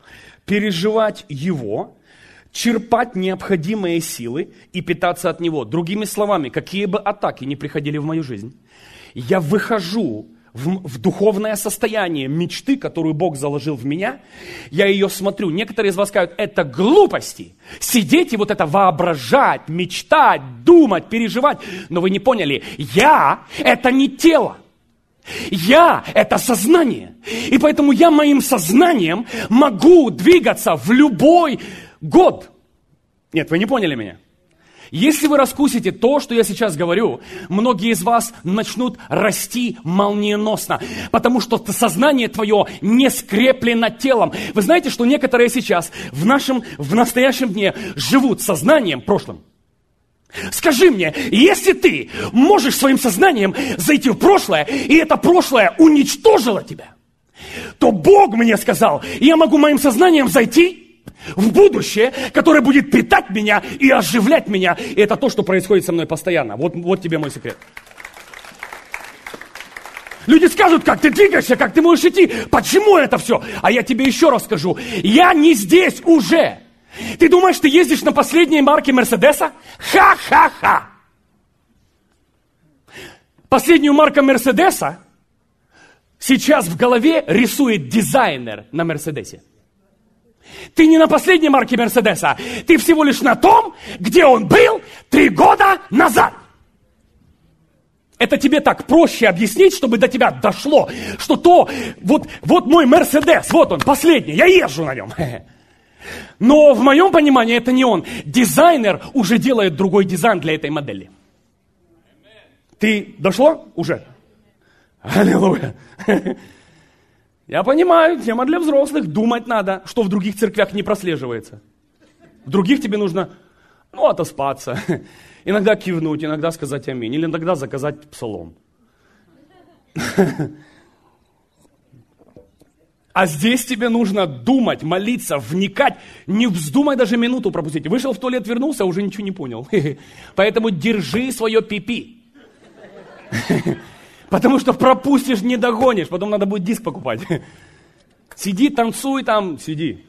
переживать Его, черпать необходимые силы и питаться от Него. Другими словами, какие бы атаки ни приходили в мою жизнь, я выхожу в, в духовное состояние мечты, которую Бог заложил в меня, я ее смотрю. Некоторые из вас скажут, это глупости. Сидеть и вот это воображать, мечтать, думать, переживать. Но вы не поняли, я – это не тело. Я – это сознание. И поэтому я моим сознанием могу двигаться в любой год. Нет, вы не поняли меня. Если вы раскусите то, что я сейчас говорю, многие из вас начнут расти молниеносно, потому что сознание твое не скреплено телом. Вы знаете, что некоторые сейчас в нашем, в настоящем дне живут сознанием прошлым. Скажи мне, если ты можешь своим сознанием зайти в прошлое, и это прошлое уничтожило тебя, то Бог мне сказал, я могу моим сознанием зайти в будущее, которое будет питать меня и оживлять меня. И это то, что происходит со мной постоянно. Вот, вот тебе мой секрет. Люди скажут, как ты двигаешься, как ты можешь идти. Почему это все? А я тебе еще раз скажу. Я не здесь уже. Ты думаешь, ты ездишь на последней марке Мерседеса? Ха-ха-ха! Последнюю марку Мерседеса сейчас в голове рисует дизайнер на Мерседесе. Ты не на последней марке Мерседеса, ты всего лишь на том, где он был три года назад. Это тебе так проще объяснить, чтобы до тебя дошло, что то, вот, вот мой Мерседес, вот он, последний, я езжу на нем. Но в моем понимании это не он. Дизайнер уже делает другой дизайн для этой модели. Ты дошло уже? Аллилуйя. Я понимаю, тема для взрослых, думать надо, что в других церквях не прослеживается. В других тебе нужно, ну, отоспаться, иногда кивнуть, иногда сказать аминь, или иногда заказать псалом. А здесь тебе нужно думать, молиться, вникать, не вздумай даже минуту пропустить. Вышел в туалет, вернулся, уже ничего не понял. Поэтому держи свое пипи. Потому что пропустишь, не догонишь, потом надо будет диск покупать. Сиди, танцуй там, сиди.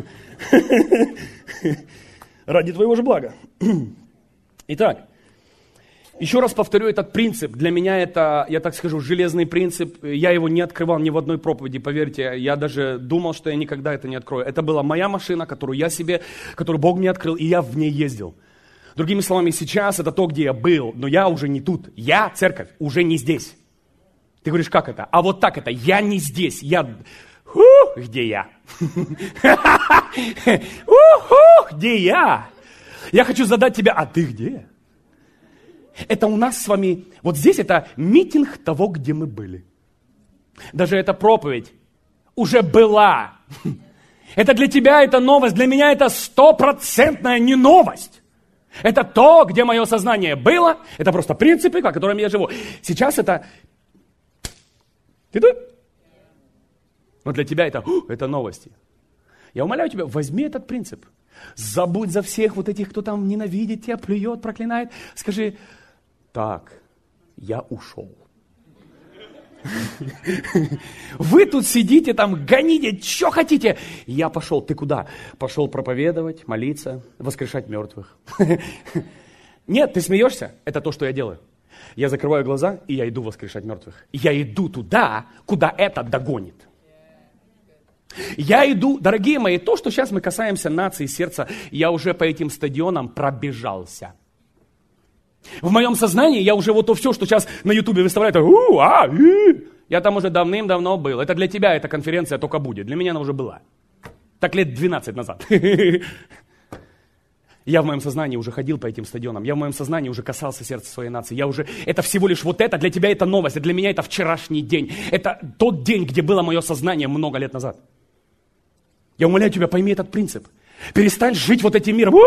Ради твоего же блага. Итак, еще раз повторю этот принцип. Для меня это, я так скажу, железный принцип. Я его не открывал ни в одной проповеди, поверьте. Я даже думал, что я никогда это не открою. Это была моя машина, которую я себе, которую Бог мне открыл, и я в ней ездил. Другими словами, сейчас это то, где я был, но я уже не тут. Я, церковь, уже не здесь. Ты говоришь, как это? А вот так это. Я не здесь. Я... Ху, где я? Где я? Я хочу задать тебе, а ты где? Это у нас с вами... Вот здесь это митинг того, где мы были. Даже эта проповедь уже была. Это для тебя это новость. Для меня это стопроцентная не новость. Это то, где мое сознание было. Это просто принципы, по которым я живу. Сейчас это... Ты тут? Но для тебя это, это новости. Я умоляю тебя, возьми этот принцип. Забудь за всех вот этих, кто там ненавидит тебя, плюет, проклинает. Скажи, так, я ушел. Вы тут сидите, там гоните, что хотите. Я пошел. Ты куда? Пошел проповедовать, молиться, воскрешать мертвых. Нет, ты смеешься? Это то, что я делаю. Я закрываю глаза, и я иду воскрешать мертвых. Я иду туда, куда это догонит. Я иду, дорогие мои, то, что сейчас мы касаемся нации, сердца, я уже по этим стадионам пробежался. В моем сознании я уже вот то все, что сейчас на Ютубе выставляют, у, а, и. Я там уже давным-давно был. Это для тебя эта конференция только будет. Для меня она уже была. Так лет двенадцать назад. Я в моем сознании уже ходил по этим стадионам. Я в моем сознании уже касался сердца своей нации. Я уже, это всего лишь вот это, для тебя это новость, а для меня это вчерашний день. Это тот день, где было мое сознание много лет назад. Я умоляю тебя, пойми этот принцип. Перестань жить вот этим миром.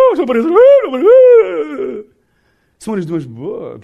Смотришь, думаешь,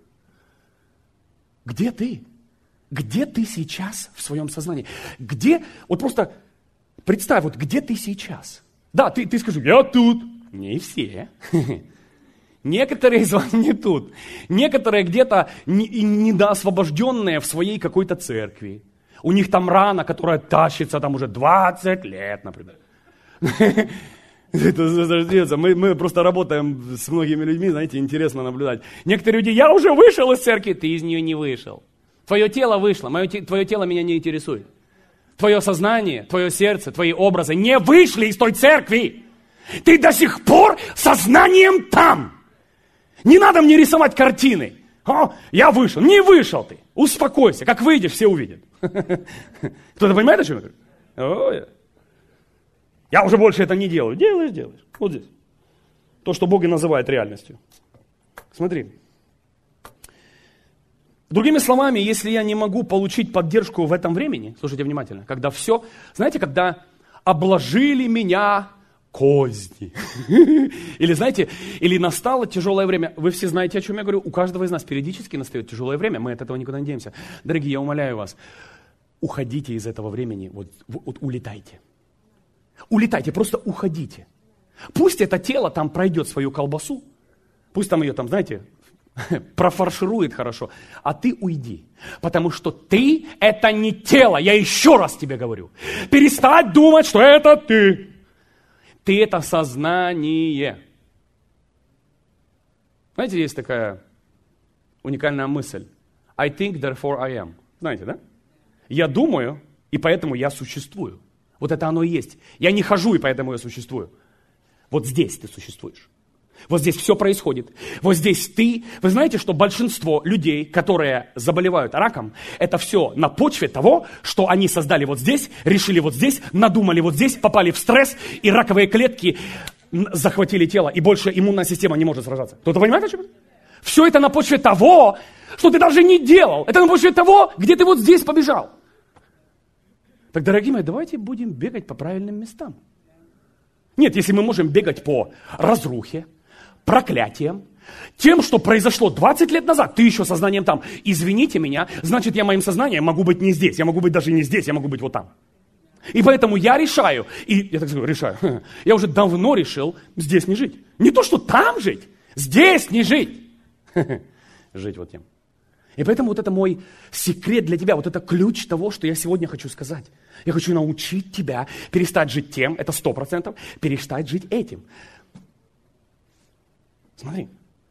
где ты? Где ты сейчас в своем сознании? Где, вот просто представь, вот где ты сейчас? Да, ты, ты скажи, я тут. Не все. Некоторые из вас не тут. Некоторые где-то недоосвобожденные в своей какой-то церкви. У них там рана, которая тащится там уже двадцать лет, например. Это, мы, мы просто работаем с многими людьми, знаете, интересно наблюдать. Некоторые люди, я уже вышел из церкви, ты из нее не вышел. Твое тело вышло, мое, твое тело меня не интересует. Твое сознание, твое сердце, твои образы не вышли из той церкви. Ты до сих пор сознанием там. Не надо мне рисовать картины. О, я вышел. Не вышел ты. Успокойся. Как выйдешь, все увидят. Кто-то понимает, о чем я говорю? О, я уже больше это не делаю. Делаешь, делаешь. Вот здесь. То, что Бог и называет реальностью. Смотри. Другими словами, если я не могу получить поддержку в этом времени, слушайте внимательно, когда все, знаете, когда обложили меня козни. Или, знаете, или настало тяжелое время. Вы все знаете, о чем я говорю. У каждого из нас периодически настает тяжелое время. Мы от этого никуда не денемся. Дорогие, я умоляю вас, уходите из этого времени, вот, вот улетайте. Улетайте, просто уходите. Пусть это тело там пройдет свою колбасу, пусть там ее там, знаете, профарширует хорошо, а ты уйди. Потому что ты – это не тело, я еще раз тебе говорю. Перестать думать, что это ты. Ты – это сознание. Знаете, есть такая уникальная мысль. I think, therefore I am. Знаете, да? Я думаю, и поэтому я существую. Вот это оно и есть. Я не хожу, и поэтому я существую. Вот здесь ты существуешь. Вот здесь все происходит. Вот здесь ты. Вы знаете, что большинство людей, которые заболевают раком, это все на почве того, что они создали вот здесь, решили вот здесь, надумали вот здесь, попали в стресс, и раковые клетки захватили тело, и больше иммунная система не может сражаться. Кто-то понимает, о чем? Все это на почве того, что ты даже не делал. Это на почве того, где ты вот здесь побежал. Так, дорогие мои, давайте будем бегать по правильным местам. Нет, если мы можем бегать по разрухе, проклятием, тем, что произошло двадцать лет назад, ты еще сознанием там. Извините меня, значит, я моим сознанием могу быть не здесь, я могу быть даже не здесь, я могу быть вот там. И поэтому я решаю, и я так говорю, решаю, я уже давно решил здесь не жить. Не то, что там жить, здесь не жить. Жить вот тем. И поэтому вот это мой секрет для тебя, вот это ключ того, что я сегодня хочу сказать. Я хочу научить тебя перестать жить тем, это сто процентов, перестать жить этим. Смотри.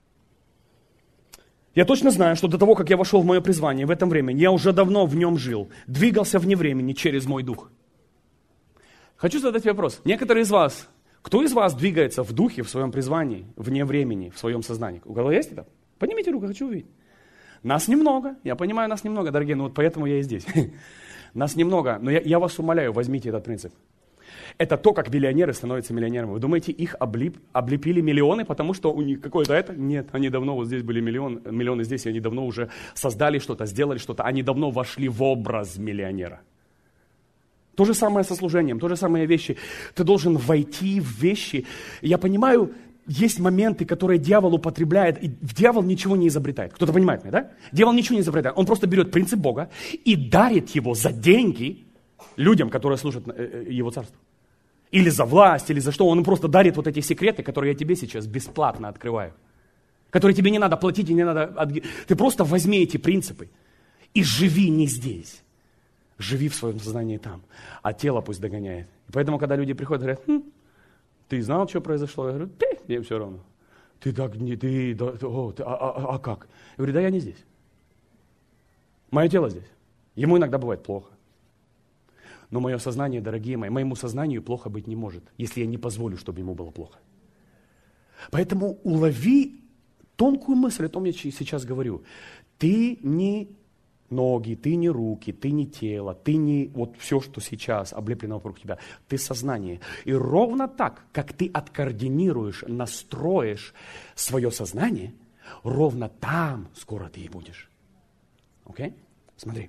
Я точно знаю, что до того, как я вошел в мое призвание, в этом времени, я уже давно в нем жил, двигался вне времени через мой дух. Хочу задать вопрос. Некоторые из вас, кто из вас двигается в духе, в своем призвании, вне времени, в своем сознании? У кого есть это? Поднимите руку, хочу увидеть. Нас немного, я понимаю, нас немного, дорогие, но вот поэтому я и здесь. Нас немного, но я, я вас умоляю, возьмите этот принцип. Это то, как миллионеры становятся миллионерами. Вы думаете, их облип, облепили миллионы, потому что у них какое-то это? Нет, они давно, вот здесь были миллион, миллионы здесь, и они давно уже создали что-то, сделали что-то. Они давно вошли в образ миллионера. То же самое со служением, то же самое вещи. Ты должен войти в вещи. Я понимаю, есть моменты, которые дьявол употребляет, и дьявол ничего не изобретает. Кто-то понимает меня, да? Дьявол ничего не изобретает. Он просто берет принцип Бога и дарит его за деньги людям, которые служат его царству. Или за власть, или за что. Он просто дарит вот эти секреты, которые я тебе сейчас бесплатно открываю. Которые тебе не надо платить и не надо... Ты просто возьми эти принципы и живи не здесь. Живи в своем сознании там. А тело пусть догоняет. И поэтому, когда люди приходят, говорят, хм, ты знал, что произошло? Я говорю, ты, мне все равно. Ты так не, ты, да, о, ты, а, а, а как? Я говорю, да я не здесь. Мое тело здесь. Ему иногда бывает плохо. Но мое сознание, дорогие мои, моему сознанию плохо быть не может, если я не позволю, чтобы ему было плохо. Поэтому улови тонкую мысль, о том я сейчас говорю. Ты не ноги, ты не руки, ты не тело, ты не вот все, что сейчас облеплено вокруг тебя. Ты сознание. И ровно так, как ты откоординируешь, настроишь свое сознание, ровно там скоро ты и будешь. Окей? Смотри.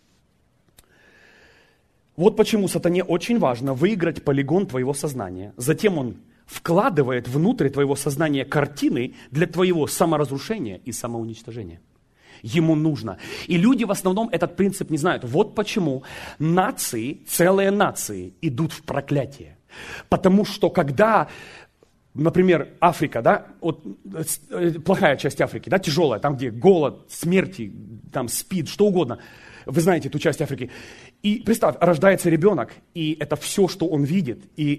Вот почему сатане очень важно выиграть полигон твоего сознания. Затем он вкладывает внутрь твоего сознания картины для твоего саморазрушения и самоуничтожения. Ему нужно. И люди в основном этот принцип не знают. Вот почему нации, целые нации идут в проклятие. Потому что когда, например, Африка, да, вот, плохая часть Африки, да, тяжелая, там где голод, смерти, там СПИД, что угодно. Вы знаете эту часть Африки. И представь, рождается ребенок, и это все, что он видит, и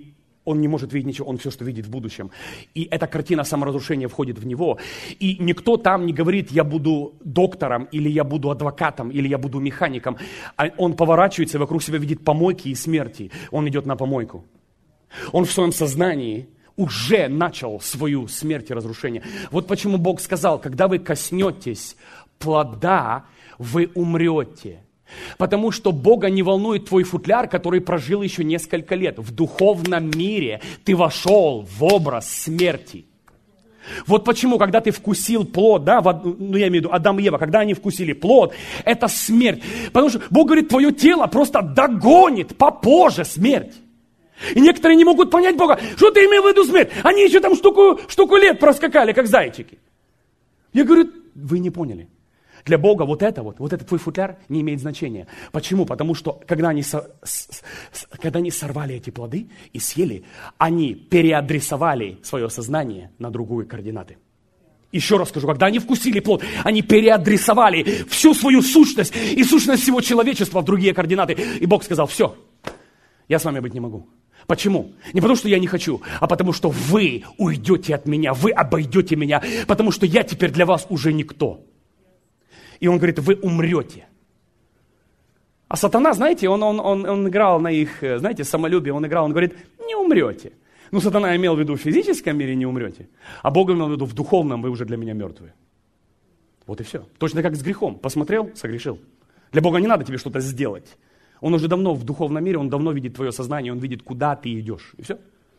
он не может видеть ничего, он все, что видит в будущем. И эта картина саморазрушения входит в него. И никто там не говорит, я буду доктором, или я буду адвокатом, или я буду механиком. А он поворачивается и вокруг себя видит помойки и смерти. Он идет на помойку. Он в своем сознании уже начал свою смерть и разрушение. Вот почему Бог сказал, когда вы коснетесь плода, вы умрете. Потому что Бога не волнует твой футляр, который прожил еще несколько лет. В духовном мире ты вошел в образ смерти. Вот почему, когда ты вкусил плод, да, ну я имею в виду Адам и Ева, когда они вкусили плод, это смерть. Потому что Бог говорит, твое тело просто догонит попозже смерть. И некоторые не могут понять Бога, что ты имел в виду смерть? Они еще там штуку, штуку лет проскакали, как зайчики. Я говорю, вы не поняли. Для Бога вот это вот, вот этот твой футляр не имеет значения. Почему? Потому что когда они, со, с, с, когда они сорвали эти плоды и съели, они переадресовали свое сознание на другие координаты. Еще раз скажу, когда они вкусили плод, они переадресовали всю свою сущность и сущность всего человечества в другие координаты. И Бог сказал, все, я с вами быть не могу. Почему? Не потому, что я не хочу, а потому, что вы уйдете от меня, вы обойдете меня, потому что я теперь для вас уже никто. И он говорит, вы умрете. А сатана, знаете, он, он, он, он играл на их, знаете, самолюбие, он играл, он говорит, не умрете. Ну, сатана имел в виду в физическом мире не умрете, а Бог имел в виду в духовном вы уже для меня мертвые. Вот и все. Точно как с грехом. Посмотрел, согрешил. Для Бога не надо тебе что-то сделать. Он уже давно в духовном мире, он давно видит твое сознание, он видит, куда ты идешь. И все.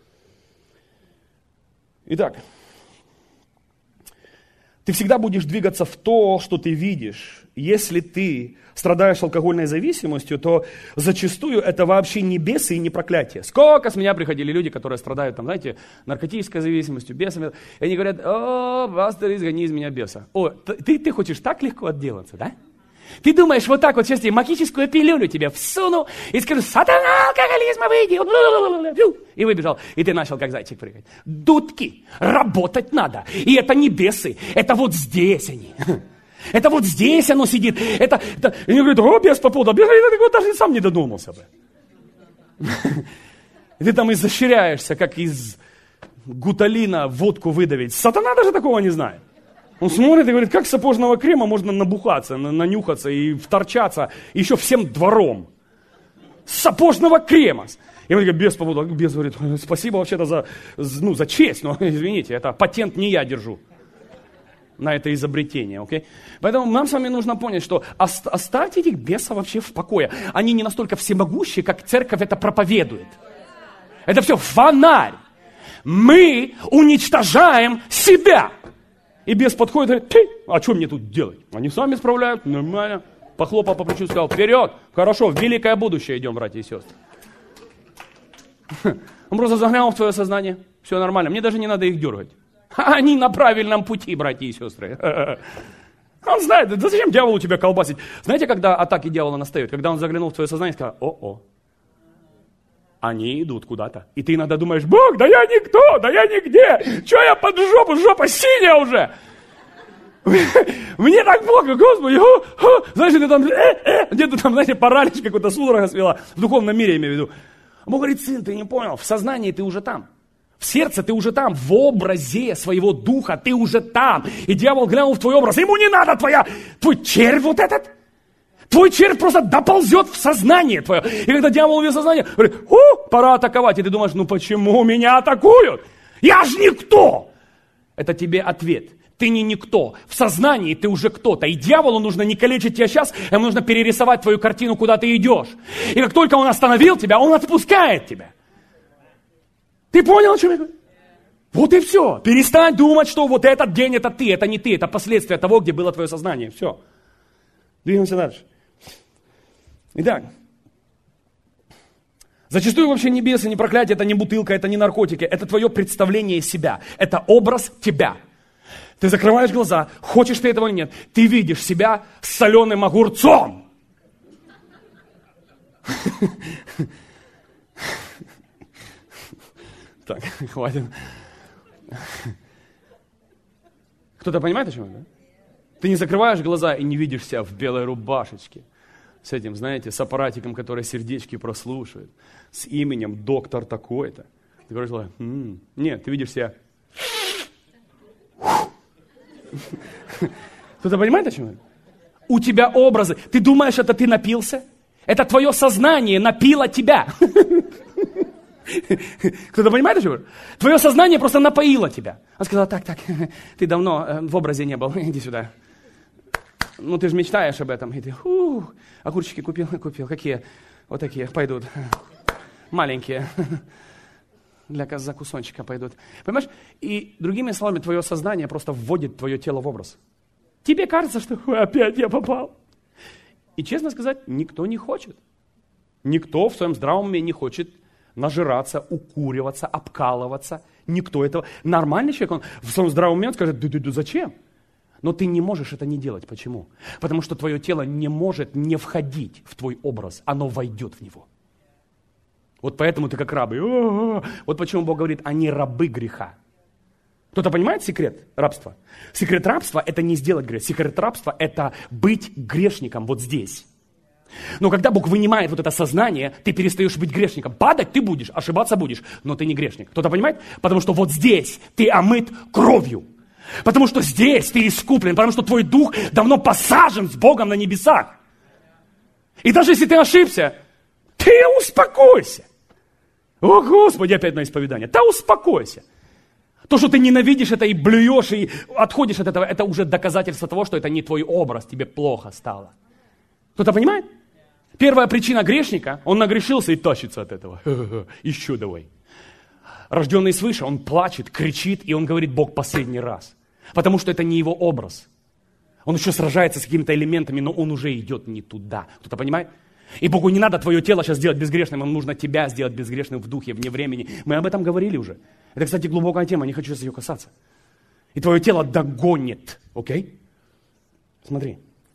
Итак, ты всегда будешь двигаться в то, что ты видишь. Если ты страдаешь алкогольной зависимостью, то зачастую это вообще не бесы и не проклятие. Сколько с меня приходили люди, которые страдают, там, знаете, наркотической зависимостью, бесами. И они говорят, о, пастор, изгони из меня беса. О, ты, ты хочешь так легко отделаться, да? Ты думаешь, вот так вот сейчас я магическую пилюлю тебе всуну и скажу, сатана, алкоголизма, выйди. И выбежал. И ты начал как зайчик прыгать. Дудки. Работать надо. И это не бесы. Это вот здесь они. Это вот здесь оно сидит. Это, это... И они говорят, о, бес попал. Да бес, я даже сам не додумался бы. И ты там изощряешься, как из гуталина водку выдавить. Сатана даже такого не знает. Он смотрит и говорит, как с сапожного крема можно набухаться, нанюхаться и вторчаться еще всем двором. С сапожного крема. И он говорит, бес попутал. Бес говорит, спасибо вообще-то за, ну, за честь, но извините, это патент не я держу на это изобретение. Okay? Поэтому нам с вами нужно понять, что оставьте этих бесов вообще в покое. Они не настолько всемогущие, как церковь это проповедует. Это все фонарь. Мы уничтожаем себя. И бес подходит и говорит, ты, а что мне тут делать? Они сами справляют, нормально. Похлопал по плечу и сказал, вперед, хорошо, в великое будущее идем, братья и сестры. Он просто заглянул в твое сознание, все нормально, мне даже не надо их дергать. Они на правильном пути, братья и сестры. Он знает, да зачем дьяволу тебя колбасить? Знаете, когда атаки дьявола настают? Когда он заглянул в твое сознание и сказал, о-о. Они идут куда-то. И ты иногда думаешь, Бог, да я никто, да я нигде. Че я под жопу, жопа синяя уже. Мне так плохо, Господи. О, о. Знаешь, ты там, э, э, где-то там, знаете, паралич какой-то судорога свела. В духовном мире, я имею в виду. Бог говорит, сын, ты не понял, в сознании ты уже там. В сердце ты уже там, в образе своего духа ты уже там. И дьявол глянул в твой образ, ему не надо твоя, твой червь вот этот. Твой червь просто доползет в сознание твое. И когда дьявол увидит сознание, говорит, о, пора атаковать. И ты думаешь, ну почему меня атакуют? Я ж никто. Это тебе ответ. Ты не никто. В сознании ты уже кто-то. И дьяволу нужно не калечить тебя сейчас, ему нужно перерисовать твою картину, куда ты идешь. И как только он остановил тебя, он отпускает тебя. Ты понял, о чем я говорю? Вот и все. Перестань думать, что вот этот день это ты, это не ты, это последствия того, где было твое сознание. Все. Двигаемся дальше. Итак, зачастую вообще не бесы, не проклятие, это не бутылка, это не наркотики, это твое представление себя, это образ тебя. Ты закрываешь глаза, хочешь ты этого или нет, ты видишь себя с соленым огурцом. Так, хватит. Кто-то понимает, о чем я? Ты не закрываешь глаза и не видишь себя в белой рубашечке. С этим, знаете, с аппаратиком, который сердечки прослушивает. С именем доктор такой-то. Ты говоришь, м-м. Нет, ты видишь себя. Кто-то понимает, о чем я? У тебя образы. Ты думаешь, это ты напился? Это твое сознание напило тебя. Кто-то понимает, о чем я? Твое сознание просто напоило тебя. Он сказал, так, так, ты давно в образе не был, иди сюда. Ну, ты же мечтаешь об этом. И ты, ух, огурчики купил, купил. Какие? Вот такие, пойдут. Маленькие. Для закусончика пойдут. Понимаешь? И другими словами, твое сознание просто вводит твое тело в образ. Тебе кажется, что опять я попал. И честно сказать, никто не хочет. Никто в своем здравом уме не хочет нажираться, укуриваться, обкалываться. Никто этого. Нормальный человек, он в своем здравом уме скажет, да, да, да, зачем? Но ты не можешь это не делать. Почему? Потому что твое тело не может не входить в твой образ. Оно войдет в него. Вот поэтому ты как рабы. О-о-о. Вот почему Бог говорит, они рабы греха. Кто-то понимает секрет рабства? Секрет рабства – это не сделать грех. Секрет рабства – это быть грешником вот здесь. Но когда Бог вынимает вот это сознание, ты перестаешь быть грешником. Падать ты будешь, ошибаться будешь, но ты не грешник. Кто-то понимает? Потому что вот здесь ты омыт кровью. Потому что здесь ты искуплен, потому что твой дух давно посажен с Богом на небесах. И даже если ты ошибся, ты успокойся. О, Господи, опять на исповедание. Да успокойся. То, что ты ненавидишь это и блюешь, и отходишь от этого, это уже доказательство того, что это не твой образ, тебе плохо стало. Кто-то понимает? Первая причина грешника, он нагрешился и тащится от этого. Еще давай. Рожденный свыше, он плачет, кричит, и он говорит, Бог, последний раз. Потому что это не его образ. Он еще сражается с какими-то элементами, но он уже идет не туда. Кто-то понимает? И Богу не надо твое тело сейчас сделать безгрешным, ему нужно тебя сделать безгрешным в духе, вне времени. Мы об этом говорили уже. Это, кстати, глубокая тема, не хочу сейчас ее касаться. И твое тело догонит, окей? Смотри.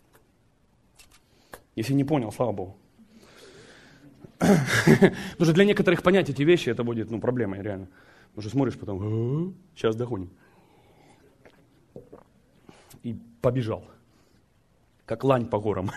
Если не понял, слава Богу. Потому что для некоторых понять эти вещи, это будет ну, проблемой, реально. Потому что смотришь потом, сейчас догоним. И побежал. Как лань по горам.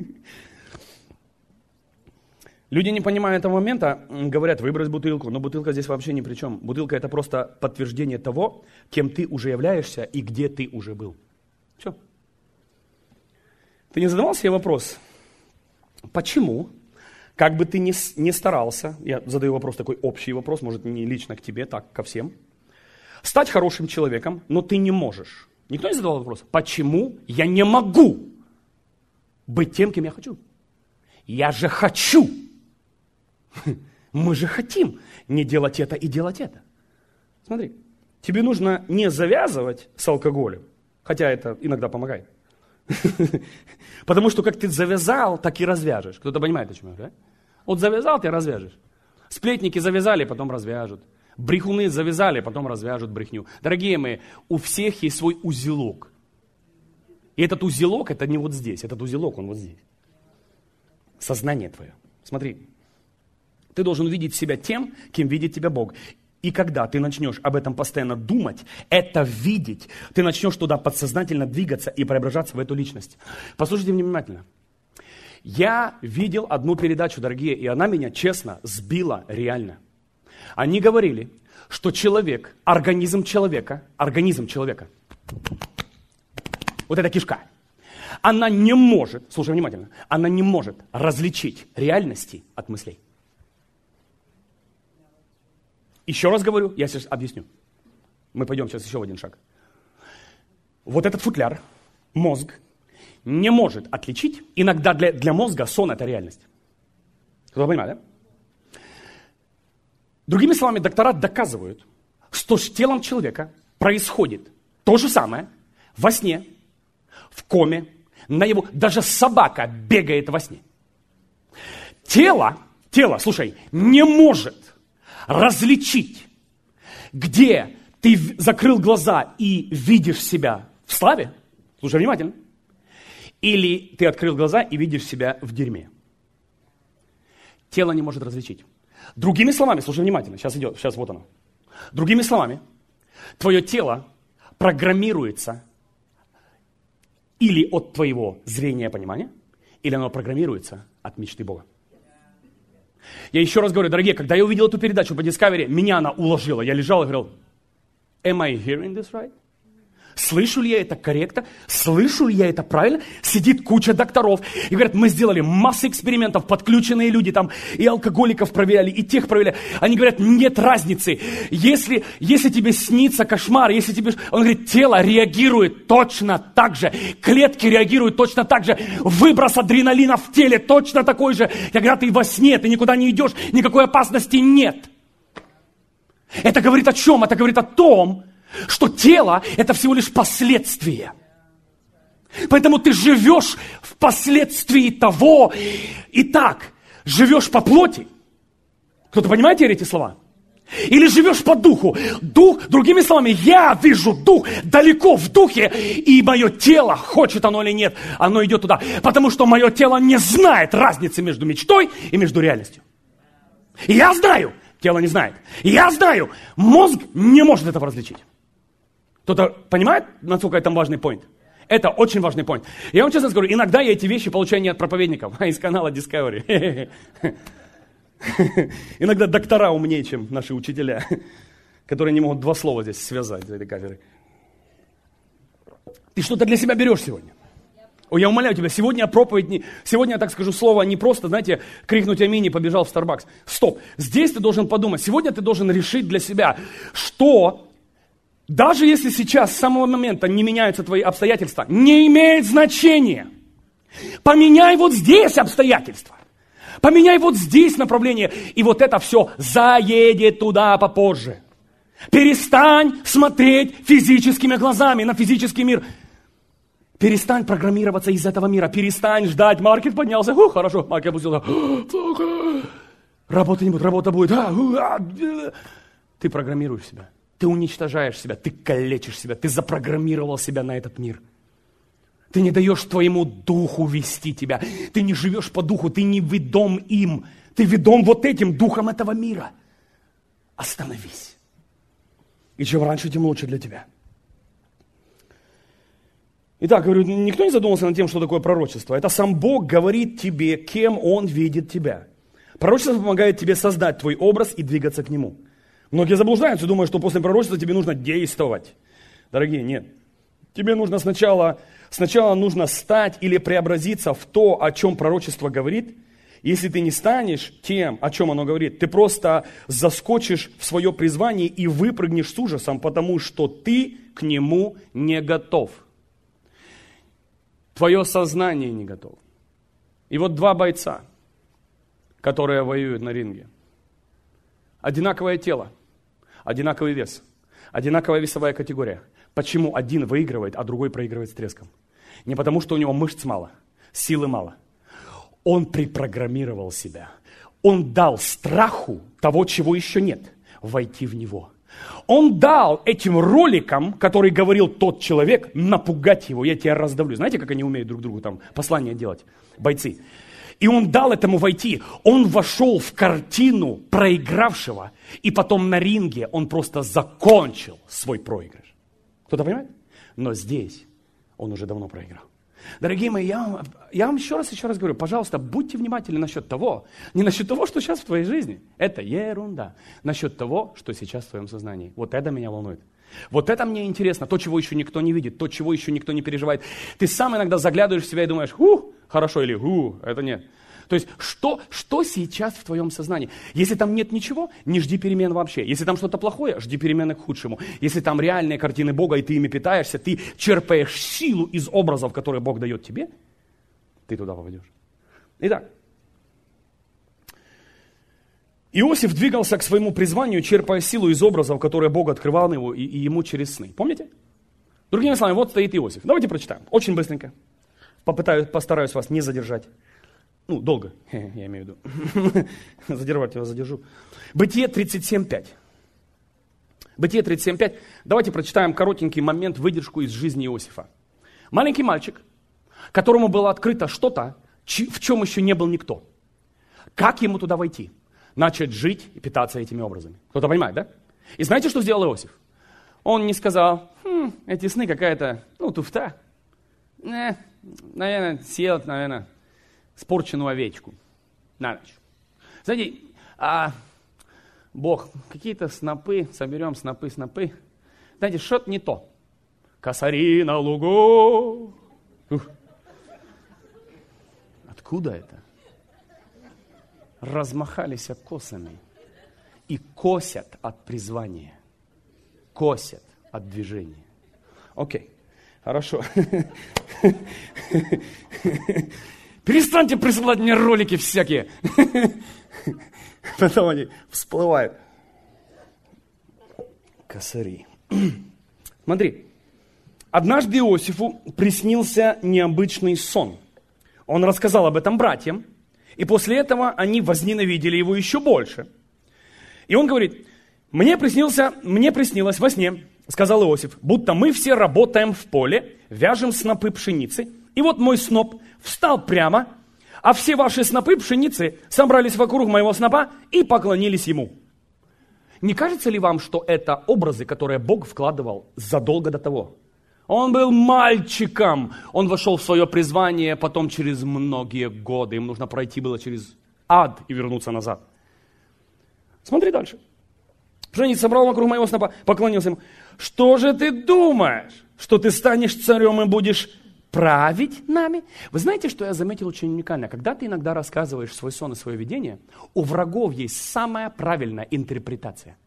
Люди, не понимая этого момента, говорят, выбрось бутылку. Но бутылка здесь вообще ни при чем. Бутылка это просто подтверждение того, кем ты уже являешься и где ты уже был. Все. Ты не задавал себе вопрос, почему, как бы ты ни, ни старался, я задаю вопрос такой общий вопрос, может не лично к тебе, так ко всем, стать хорошим человеком, но ты не можешь. Никто не задавал вопрос, почему я не могу быть тем, кем я хочу? Я же хочу. Мы же хотим не делать это и делать это. Смотри, тебе нужно не завязывать с алкоголем, хотя это иногда помогает. Потому что как ты завязал, так и развяжешь. Кто-то понимает, о чем я говорю, да? Вот завязал, ты развяжешь. Сплетники завязали, потом развяжут. Брехуны завязали, потом развяжут брехню. Дорогие мои, у всех есть свой узелок. И этот узелок, это не вот здесь, этот узелок, он вот здесь. Сознание твое. Смотри, ты должен видеть себя тем, кем видит тебя Бог. И когда ты начнешь об этом постоянно думать, это видеть, ты начнешь туда подсознательно двигаться и преображаться в эту личность. Послушайте внимательно. Я видел одну передачу, дорогие, и она меня, честно, сбила реально. Они говорили, что человек, организм человека, организм человека, вот эта кишка, она не может, слушай внимательно, она не может различить реальности от мыслей. Еще раз говорю, я сейчас объясню. Мы пойдем сейчас еще в один шаг. Вот этот футляр, мозг, не может отличить, иногда для, для мозга сон – это реальность. Кто понимает, да? Другими словами, доктора доказывают, что с телом человека происходит то же самое во сне, в коме, наяву. Даже собака бегает во сне. Тело, тело, слушай, не может различить, где ты закрыл глаза и видишь себя в славе, слушай внимательно, или ты открыл глаза и видишь себя в дерьме. Тело не может различить. Другими словами, слушай внимательно, сейчас идет, сейчас вот оно. Другими словами, твое тело программируется или от твоего зрения и понимания, или оно программируется от мечты Бога. Я еще раз говорю, дорогие, когда я увидел эту передачу по Discovery, меня она уложила. Я лежал и говорил, am I hearing this right? Слышу ли я это корректно? Слышу ли я это правильно? Сидит куча докторов и говорят, мы сделали массу экспериментов, подключенные люди там, и алкоголиков проверяли, и тех проверяли. Они говорят, нет разницы. Если, если тебе снится кошмар, если тебе... Он говорит, тело реагирует точно так же. Клетки реагируют точно так же. Выброс адреналина в теле точно такой же. Когда ты во сне, ты никуда не идешь, никакой опасности нет. Это говорит о чем? Это говорит о том, что тело – это всего лишь последствие. Поэтому ты живешь в последствии того. Итак, живешь по плоти. Кто-то понимает эти слова? Или живешь по духу. Дух, другими словами, я вижу дух далеко в духе, и мое тело, хочет оно или нет, оно идет туда. Потому что мое тело не знает разницы между мечтой и между реальностью. И я знаю, тело не знает. И я знаю, мозг не может этого различить. Кто-то понимает, насколько это важный поинт? Это очень важный поинт. Я вам честно скажу, иногда я эти вещи получаю не от проповедников, а из канала Discovery. Иногда доктора умнее, чем наши учителя, которые не могут два слова здесь связать за этой камерой. Ты что-то для себя берешь сегодня. О, я умоляю тебя, сегодня проповедь, не, сегодня я так скажу слово, не просто, знаете, крикнуть аминь и побежал в Starbucks. Стоп, здесь ты должен подумать, сегодня ты должен решить для себя, что... Даже если сейчас с самого момента не меняются твои обстоятельства, не имеет значения. Поменяй вот здесь обстоятельства. Поменяй вот здесь направление. И вот это все заедет туда попозже. Перестань смотреть физическими глазами на физический мир. Перестань программироваться из этого мира. Перестань ждать. Маркет поднялся. О, хорошо, маркет опустился. Работы не будет, работа будет. Ты программируешь себя. Ты уничтожаешь себя, ты калечишь себя, ты запрограммировал себя на этот мир. Ты не даешь твоему духу вести тебя. Ты не живешь по духу, ты не ведом им. Ты ведом вот этим духом этого мира. Остановись. И чем раньше, тем лучше для тебя. Итак, говорю, никто не задумался над тем, что такое пророчество. Это сам Бог говорит тебе, кем Он видит тебя. Пророчество помогает тебе создать твой образ и двигаться к нему. Многие заблуждаются, думая, что после пророчества тебе нужно действовать. Дорогие, нет. Тебе нужно сначала, сначала нужно стать или преобразиться в то, о чем пророчество говорит. Если ты не станешь тем, о чем оно говорит, ты просто заскочишь в свое призвание и выпрыгнешь с ужасом, потому что ты к нему не готов. Твое сознание не готово. И вот два бойца, которые воюют на ринге. Одинаковое тело, одинаковый вес, одинаковая весовая категория. Почему один выигрывает, а другой проигрывает с треском? Не потому, что у него мышц мало, силы мало. Он препрограммировал себя. Он дал страху того, чего еще нет, войти в него. Он дал этим роликам, который говорил тот человек, напугать его. Я тебя раздавлю. Знаете, как они умеют друг другу там послания делать? Бойцы. И он дал этому войти. Он вошел в картину проигравшего. И потом на ринге он просто закончил свой проигрыш. Кто-то понимает? Но здесь он уже давно проиграл. Дорогие мои, я вам, я вам еще раз, еще раз говорю, пожалуйста, будьте внимательны насчет того, не насчет того, что сейчас в твоей жизни. Это ерунда. Насчет того, что сейчас в твоем сознании. Вот это меня волнует. Вот это мне интересно. То, чего еще никто не видит, то, чего еще никто не переживает. Ты сам иногда заглядываешь в себя и думаешь, ух, хорошо или ух, это нет. То есть, что, что сейчас в твоем сознании? Если там нет ничего, не жди перемен вообще. Если там что-то плохое, жди перемены к худшему. Если там реальные картины Бога, и ты ими питаешься, ты черпаешь силу из образов, которые Бог дает тебе, ты туда попадешь. Итак, Иосиф двигался к своему призванию, черпая силу из образов, которые Бог открывал ему и, и ему через сны. Помните? Другими словами, вот стоит Иосиф. Давайте прочитаем. Очень быстренько. Попытаюсь, постараюсь вас не задержать. Ну, долго, я имею в виду. Задержать я вас задержу. Бытие тридцать семь пять. Бытие тридцать семь пять. Давайте прочитаем коротенький момент, выдержку из жизни Иосифа. Маленький мальчик, которому было открыто что-то, в чем еще не был никто. Как ему туда войти? Начать жить и питаться этими образами. Кто-то понимает, да? И знаете, что сделал Иосиф? Он не сказал, хм, эти сны какая-то, ну, туфта. Э, наверное, съел, наверное, спорченную овечку на ночь. Знаете, а, Бог, какие-то снопы, соберем снопы, снопы. Знаете, что-то не то. Косари на лугу. Ух. Откуда это? Размахались косами и косят от призвания, косят от движения. Окей, хорошо. Перестаньте присылать мне ролики всякие. Потом они всплывают. Косари. Смотри, однажды Иосифу приснился необычный сон. Он рассказал об этом братьям, и после этого они возненавидели его еще больше. И он говорит, мне приснился, мне приснилось во сне, сказал Иосиф, будто мы все работаем в поле, вяжем снопы пшеницы, и вот мой сноп встал прямо, а все ваши снопы пшеницы собрались вокруг моего снопа и поклонились ему. Не кажется ли вам, что это образы, которые Бог вкладывал задолго до того? Он был мальчиком, он вошел в свое призвание, потом через многие годы, им нужно пройти было через ад и вернуться назад. Смотри дальше. Пшеницу собрал вокруг моего снопа, поклонился ему. Что же ты думаешь, что ты станешь царем и будешь править нами? Вы знаете, что я заметил очень уникально? Когда ты иногда рассказываешь свой сон и свое видение, у врагов есть самая правильная интерпретация.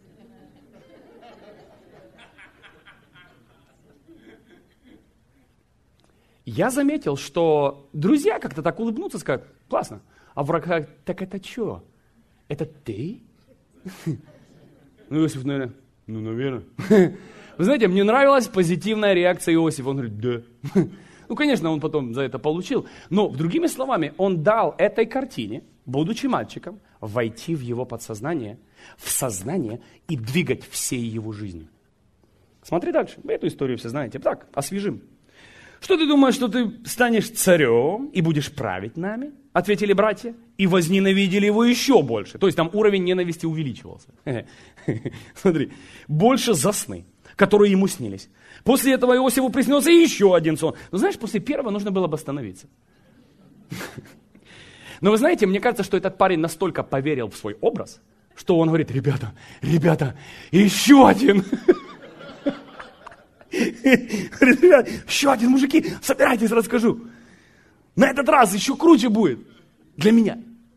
Я заметил, что друзья как-то так улыбнутся, скажут, классно. А враг говорит, так это что? Это ты? Ну, Иосиф, наверное, ну, наверное. Вы знаете, мне нравилась позитивная реакция Иосифа. Он говорит, да. Ну, конечно, он потом за это получил. Но, другими словами, он дал этой картине, будучи мальчиком, войти в его подсознание, в сознание и двигать всей его жизнью. Смотри дальше. Вы эту историю все знаете. Так, освежим. Что ты думаешь, что ты станешь царем и будешь править нами? Ответили братья. И возненавидели его еще больше. То есть там уровень ненависти увеличивался. Смотри. Больше за сны, которые ему снились. После этого Иосифу приснился еще один сон. Но знаешь, после первого нужно было бы остановиться. Но вы знаете, мне кажется, что этот парень настолько поверил в свой образ, что он говорит, ребята, ребята, еще один. Говорит, ребят, еще один, мужики, собирайтесь, расскажу. На этот раз еще круче будет для меня.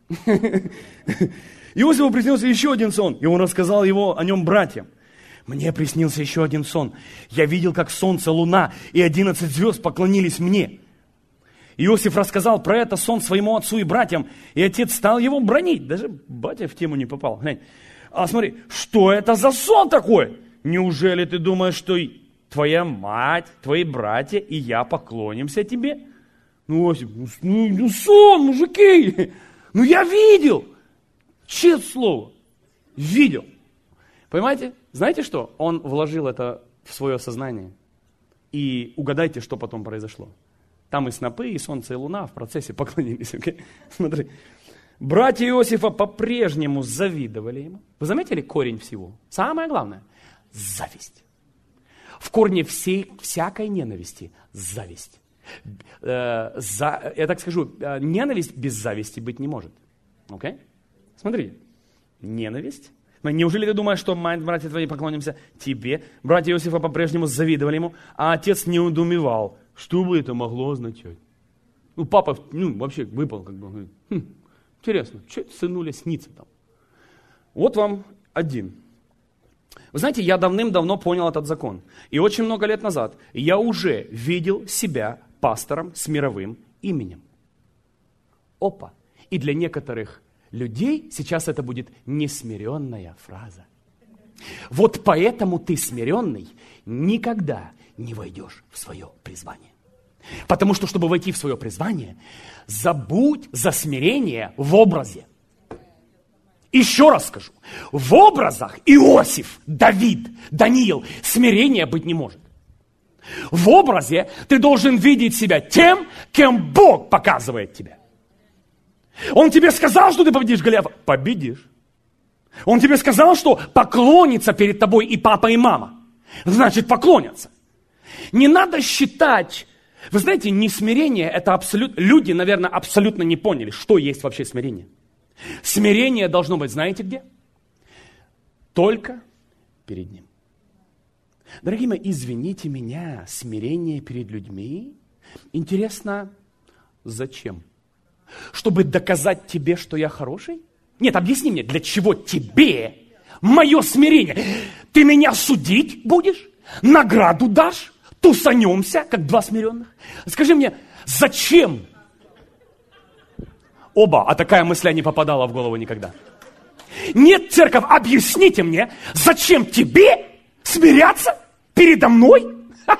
Иосифу приснился еще один сон, и он рассказал его о нем братьям. Мне приснился еще один сон. Я видел, как солнце, луна и одиннадцать звезд поклонились мне. Иосиф рассказал про это сон своему отцу и братьям, и отец стал его бронить. Даже батя в тему не попал. Глянь. А смотри, что это за сон такой? Неужели ты думаешь, что твоя мать, твои братья и я поклонимся тебе? Ну, Иосиф, ну, ну сон, мужики, ну я видел. Честное слово, видел. Понимаете? Знаете что? Он вложил это в свое сознание. И угадайте, что потом произошло. Там и снопы, и солнце, и луна в процессе поклонились. Okay? Смотри. Братья Иосифа по-прежнему завидовали ему. Вы заметили корень всего? Самое главное – зависть. В корне всей, всякой ненависти – зависть. Э, за, я так скажу, э, ненависть без зависти быть не может. Okay? Смотри, ненависть. Неужели ты думаешь, что мать, братья твои, поклонимся тебе? Братья Иосифа по-прежнему завидовали ему, а отец не удумевал, что бы это могло означать. Ну, папа, ну, вообще выпал, как бы, говорит, хм, интересно, что это сынуля снится там? Вот вам один. Вы знаете, я давным-давно понял этот закон. И очень много лет назад я уже видел себя пастором с мировым именем. Опа! И для некоторых людей сейчас это будет несмиренная фраза. Вот поэтому ты смиренный никогда не войдешь в свое призвание. Потому что, чтобы войти в свое призвание, забудь за смирение в образе. Еще раз скажу, в образах Иосиф, Давид, Даниил смирения быть не может. В образе ты должен видеть себя тем, кем Бог показывает тебя. Он тебе сказал, что ты победишь Голиафа? Победишь. Он тебе сказал, что поклонится перед тобой и папа, и мама. Значит, поклонятся. Не надо считать. Вы знаете, не смирение, это абсолютно... Люди, наверное, абсолютно не поняли, что есть вообще смирение. Смирение должно быть, знаете где? Только перед Ним. Дорогие мои, извините меня, смирение перед людьми? Интересно, зачем? Чтобы доказать тебе, что я хороший? Нет, объясни мне, для чего тебе мое смирение? Ты меня судить будешь? Награду дашь? Тусанемся, как два смиренных? Скажи мне, зачем? Оба, а такая мысля не попадала в голову никогда. Нет, церковь, объясните мне, зачем тебе смиряться передо мной?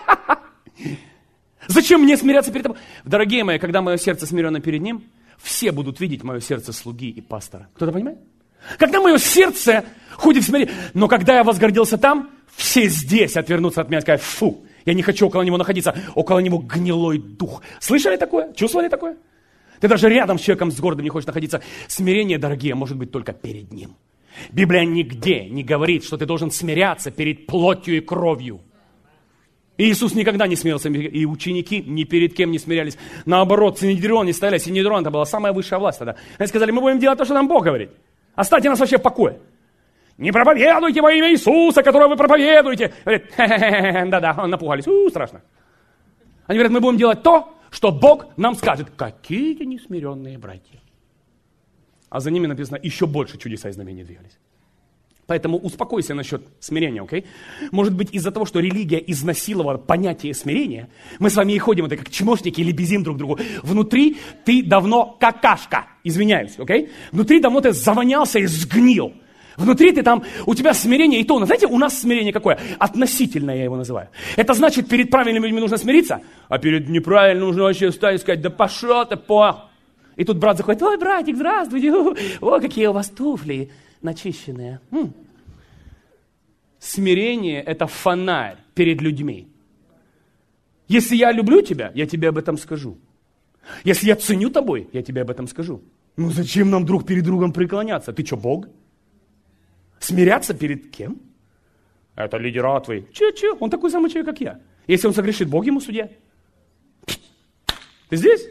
Зачем мне смиряться перед тобой? Дорогие мои, когда мое сердце смиренно перед Ним, все будут видеть мое сердце слуги и пастора. Кто-то понимает? Когда мое сердце ходит в смирении, но когда я возгордился там, все здесь отвернутся от меня и скажут: фу, я не хочу около него находиться, около него гнилой дух. Слышали такое? Чувствовали такое? Ты даже рядом с человеком с гордым не хочешь находиться. Смирение, дорогие, может быть только перед Ним. Библия нигде не говорит, что ты должен смиряться перед плотью и кровью. Иисус никогда не смирился, и ученики ни перед кем не смирялись. Наоборот, Синедрон не стояли. Синедрон — это была самая высшая власть тогда. Они сказали: мы будем делать то, что нам Бог говорит. Оставьте нас вообще в покое. Не проповедуйте во имя Иисуса, которого вы проповедуете. Говорят: да-да, напугались, у, страшно. Они говорят: мы будем делать то, что Бог нам скажет. Какие несмиренные братья. А за ними написано: еще больше чудеса и знамений двигались. Поэтому успокойся насчет смирения, окей? Может быть, из-за того, что религия изнасиловала понятие смирения, мы с вами и ходим, это как чмошники, или лебезим друг другу. Внутри ты давно какашка, извиняюсь, окей? Внутри давно ты завонялся и сгнил. Внутри ты там, у тебя смирение и то. Но знаете, у нас смирение какое? Относительное, я его называю. Это значит, перед правильными людьми нужно смириться, а перед неправильными нужно вообще встать и сказать: да пошел ты по... И тут брат заходит: ой, братик, здравствуйте, о, какие у вас туфли начищенные. М. Смирение – это фонарь перед людьми. Если я люблю тебя, я тебе об этом скажу. Если я ценю тобой, я тебе об этом скажу. Ну зачем нам друг перед другом преклоняться? Ты что, Бог? Смиряться перед кем? Это лидера твой. Че-че? Он такой самый человек, как я. Если он согрешит, Бог ему судья. Ты здесь?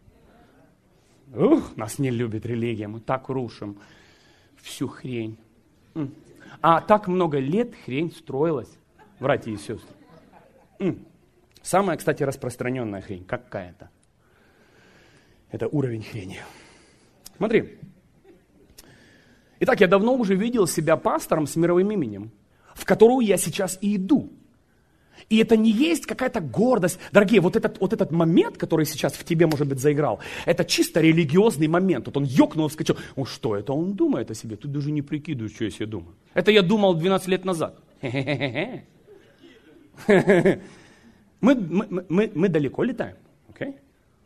Ух, нас не любит религия, мы так рушим всю хрень. А так много лет хрень строилась, братья и сестры. Самая, кстати, распространенная хрень, какая-то. Это уровень хрени. Смотри. Итак, я давно уже видел себя пастором с мировым именем, в которую я сейчас и иду. И это не есть какая-то гордость. Дорогие, вот этот, вот этот момент, который сейчас в тебе, может быть, заиграл, это чисто религиозный момент. Вот он ёкнул, вскочил. Ну что это он думает о себе? Ты даже не прикидываешь, что я себе думаю. Это я думал двенадцать лет назад. Мы, мы, мы, мы далеко летаем. Okay?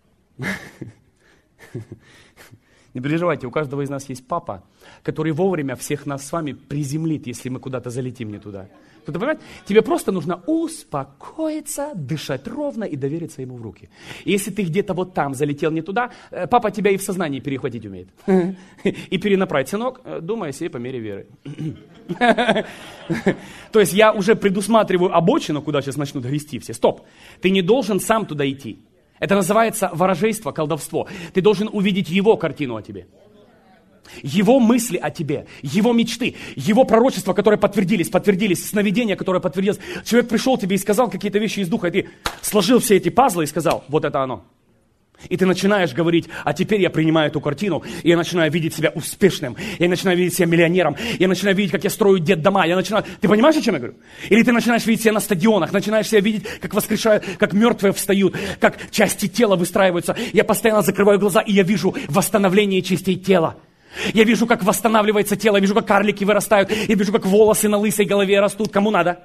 Не переживайте, у каждого из нас есть папа, который вовремя всех нас с вами приземлит, если мы куда-то залетим не туда. Кто-то понимает? Тебе просто нужно успокоиться, дышать ровно и довериться ему в руки. И если ты где-то вот там залетел не туда, папа тебя и в сознании перехватить умеет. И перенаправить. Сынок, думай о себе по мере веры. То есть я уже предусматриваю обочину, куда сейчас начнут грести все. Стоп, ты не должен сам туда идти. Это называется ворожейство, колдовство. Ты должен увидеть его картину о тебе. Его мысли о тебе, его мечты, его пророчества, которые подтвердились, подтвердились, сновидения, которые подтвердились. Человек пришел тебе и сказал какие-то вещи из духа, и ты сложил все эти пазлы и сказал: вот это оно. И ты начинаешь говорить: а теперь я принимаю эту картину, и я начинаю видеть себя успешным, я начинаю видеть себя миллионером, я начинаю видеть, как я строю детдома, я начинаю... Ты понимаешь, о чем я говорю? Или ты начинаешь видеть себя на стадионах, начинаешь себя видеть, как воскрешают, как мертвые встают, как части тела выстраиваются. Я постоянно закрываю глаза, и я вижу восстановление частей тела. Я вижу, как восстанавливается тело, я вижу, как карлики вырастают, я вижу, как волосы на лысой голове растут. Кому надо?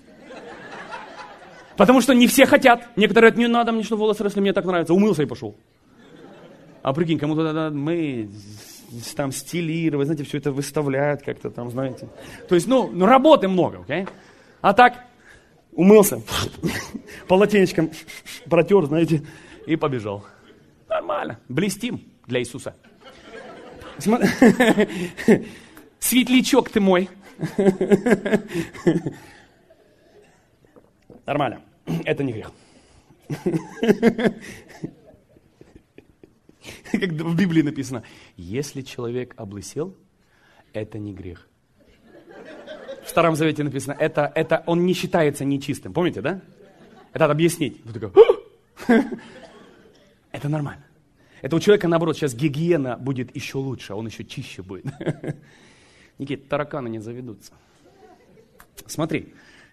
Потому что не все хотят. Некоторые говорят: не надо мне, что волосы росли, мне так нравится. Умылся и пошел. А прикинь, кому-то надо мыть, там стилировать, знаете, все это выставлять как-то там, знаете. То есть, ну, ну работы много, окей? А так, умылся, полотенечком протер, знаете, и побежал. Нормально, блестим для Иисуса. Светлячок ты мой. Нормально. Это не грех. Как в Библии написано, если человек облысел, это не грех. В Старом Завете написано, это, это он не считается нечистым. Помните, да? Это надо объяснить. Вы такой, это нормально. Это у человека, наоборот, сейчас гигиена будет еще лучше, а он еще чище будет. Никит, тараканы не заведутся. Смотри.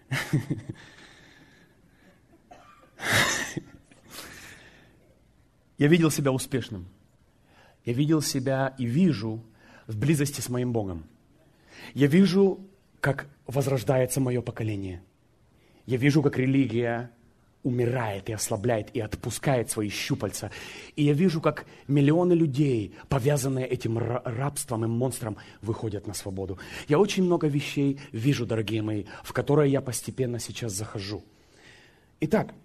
Я видел себя успешным. Я видел себя и вижу в близости с моим Богом. Я вижу, как возрождается мое поколение. Я вижу, как религия умирает и ослабляет, и отпускает свои щупальца. И я вижу, как миллионы людей, повязанные этим рабством и монстром, выходят на свободу. Я очень много вещей вижу, дорогие мои, в которые я постепенно сейчас захожу. Итак,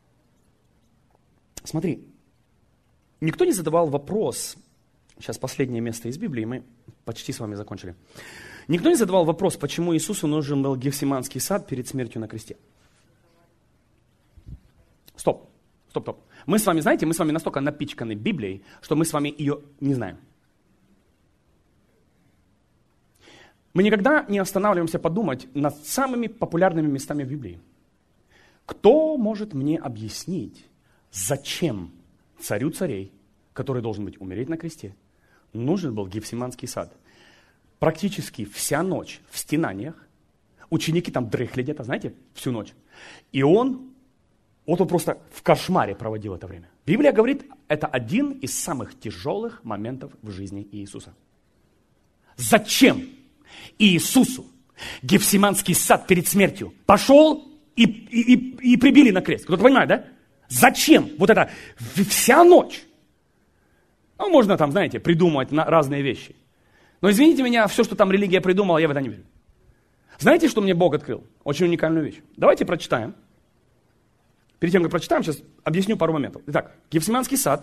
смотри, никто не задавал вопрос, сейчас последнее место из Библии, мы почти с вами закончили. Никто не задавал вопрос, почему Иисусу нужен был Гефсиманский сад перед смертью на кресте. Стоп, стоп, стоп. Мы с вами, знаете, мы с вами настолько напичканы Библией, что мы с вами ее не знаем. Мы никогда не останавливаемся подумать над самыми популярными местами в Библии. Кто может мне объяснить, зачем царю царей, который должен быть умереть на кресте, нужен был Гефсиманский сад? Практически вся ночь в стенаниях, ученики там дрыхли где-то, знаете, всю ночь. И он, вот он просто в кошмаре проводил это время. Библия говорит, это один из самых тяжелых моментов в жизни Иисуса. Зачем Иисусу Гефсиманский сад перед смертью? Пошел и, и, и, и прибили на крест. Кто-то понимает, да? Зачем? Вот это вся ночь. Ну, можно там, знаете, придумывать разные вещи. Но извините меня, все, что там религия придумала, я в это не верю. Знаете, что мне Бог открыл? Очень уникальную вещь. Давайте прочитаем. Перед тем, как прочитаем, сейчас объясню пару моментов. Итак, Гефсиманский сад.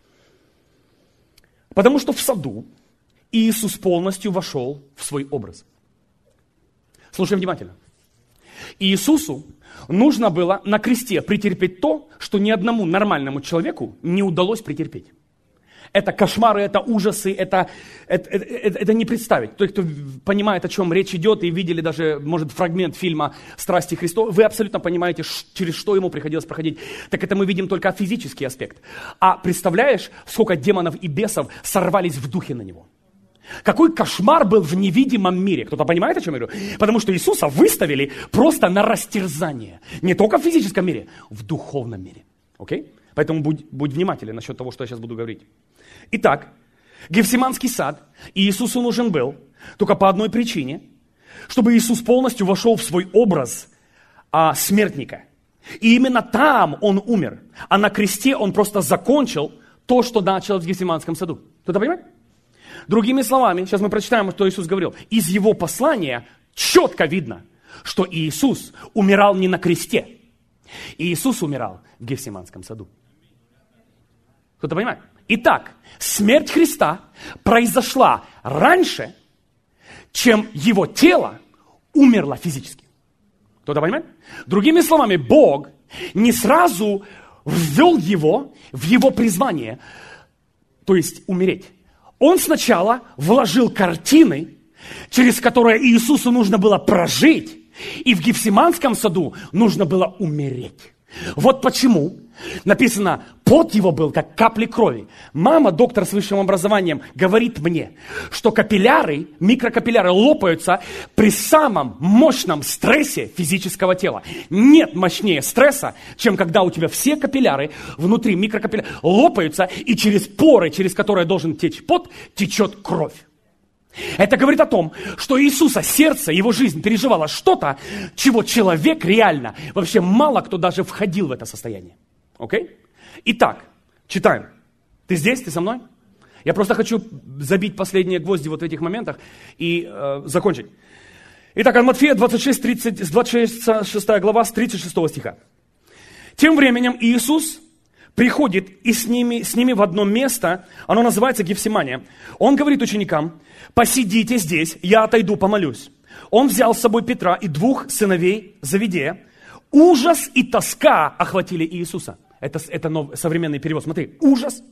Потому что в саду Иисус полностью вошел в свой образ. Слушаем внимательно. Иисусу нужно было на кресте претерпеть то, что ни одному нормальному человеку не удалось претерпеть. Это кошмары, это ужасы, это, это, это, это не представить. Тот, кто понимает, о чем речь идет, и видели даже, может, фрагмент фильма «Страсти Христовы», вы абсолютно понимаете, через что ему приходилось проходить. Так это мы видим только физический аспект. А представляешь, сколько демонов и бесов сорвались в духе на него? Какой кошмар был в невидимом мире. Кто-то понимает, о чем я говорю? Потому что Иисуса выставили просто на растерзание. Не только в физическом мире, в духовном мире. Окей? Поэтому будь, будь внимателен насчет того, что я сейчас буду говорить. Итак, Гефсиманский сад Иисусу нужен был только по одной причине, чтобы Иисус полностью вошел в свой образ а, смертника. И именно там он умер. А на кресте он просто закончил то, что начал в Гефсиманском саду. Кто-то понимает? Другими словами, сейчас мы прочитаем, что Иисус говорил. Из его послания четко видно, что Иисус умирал не на кресте. Иисус умирал в Гефсиманском саду. Кто-то понимает? Итак, смерть Христа произошла раньше, чем его тело умерло физически. Кто-то понимает? Другими словами, Бог не сразу ввел его в его призвание, то есть умереть. Он сначала вложил картины, через которые Иисусу нужно было прожить, и в Гефсиманском саду нужно было умереть. Вот почему написано, пот его был как капли крови. Мама, доктор с высшим образованием, говорит мне, что капилляры, микрокапилляры лопаются при самом мощном стрессе физического тела. Нет мощнее стресса, чем когда у тебя все капилляры внутри микрокапилляры лопаются, и через поры, через которые должен течь пот, течет кровь. Это говорит о том, что Иисуса сердце, его жизнь переживала что-то, чего человек реально, вообще мало кто даже входил в это состояние. Окей? Итак, читаем. Ты здесь? Ты со мной? Я просто хочу забить последние гвозди вот в этих моментах и э, закончить. Итак, от Матфея двадцать шесть, тридцать, двадцать шестая глава с тридцать шестого стиха. Тем временем Иисус приходит и с ними, с ними в одно место, оно называется Гефсимания. Он говорит ученикам, посидите здесь, я отойду, помолюсь. Он взял с собой Петра и двух сыновей Завидея. Ужас и тоска охватили Иисуса. Это, это нов, современный перевод. Смотри, ужас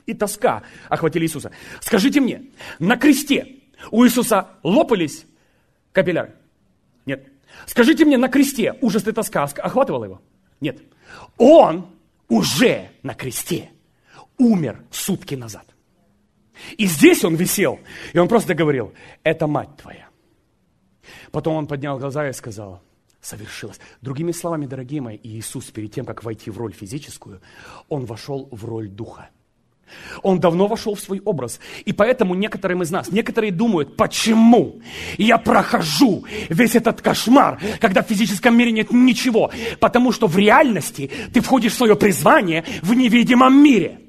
и тоска охватили Иисуса. Скажите мне, на кресте у Иисуса лопались капилляры? Нет. Скажите мне, на кресте ужас и тоска охватывала его? Нет. Он уже на кресте умер сутки назад. И здесь он висел, и он просто говорил: это мать твоя. Потом он поднял глаза и сказал: совершилось. Другими словами, дорогие мои, Иисус перед тем, как войти в роль физическую, он вошел в роль духа. Он давно вошел в свой образ. И поэтому некоторым из нас, некоторые думают: почему я прохожу весь этот кошмар, когда в физическом мире нет ничего? Потому что в реальности ты входишь в свое призвание в невидимом мире.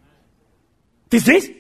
Ты здесь?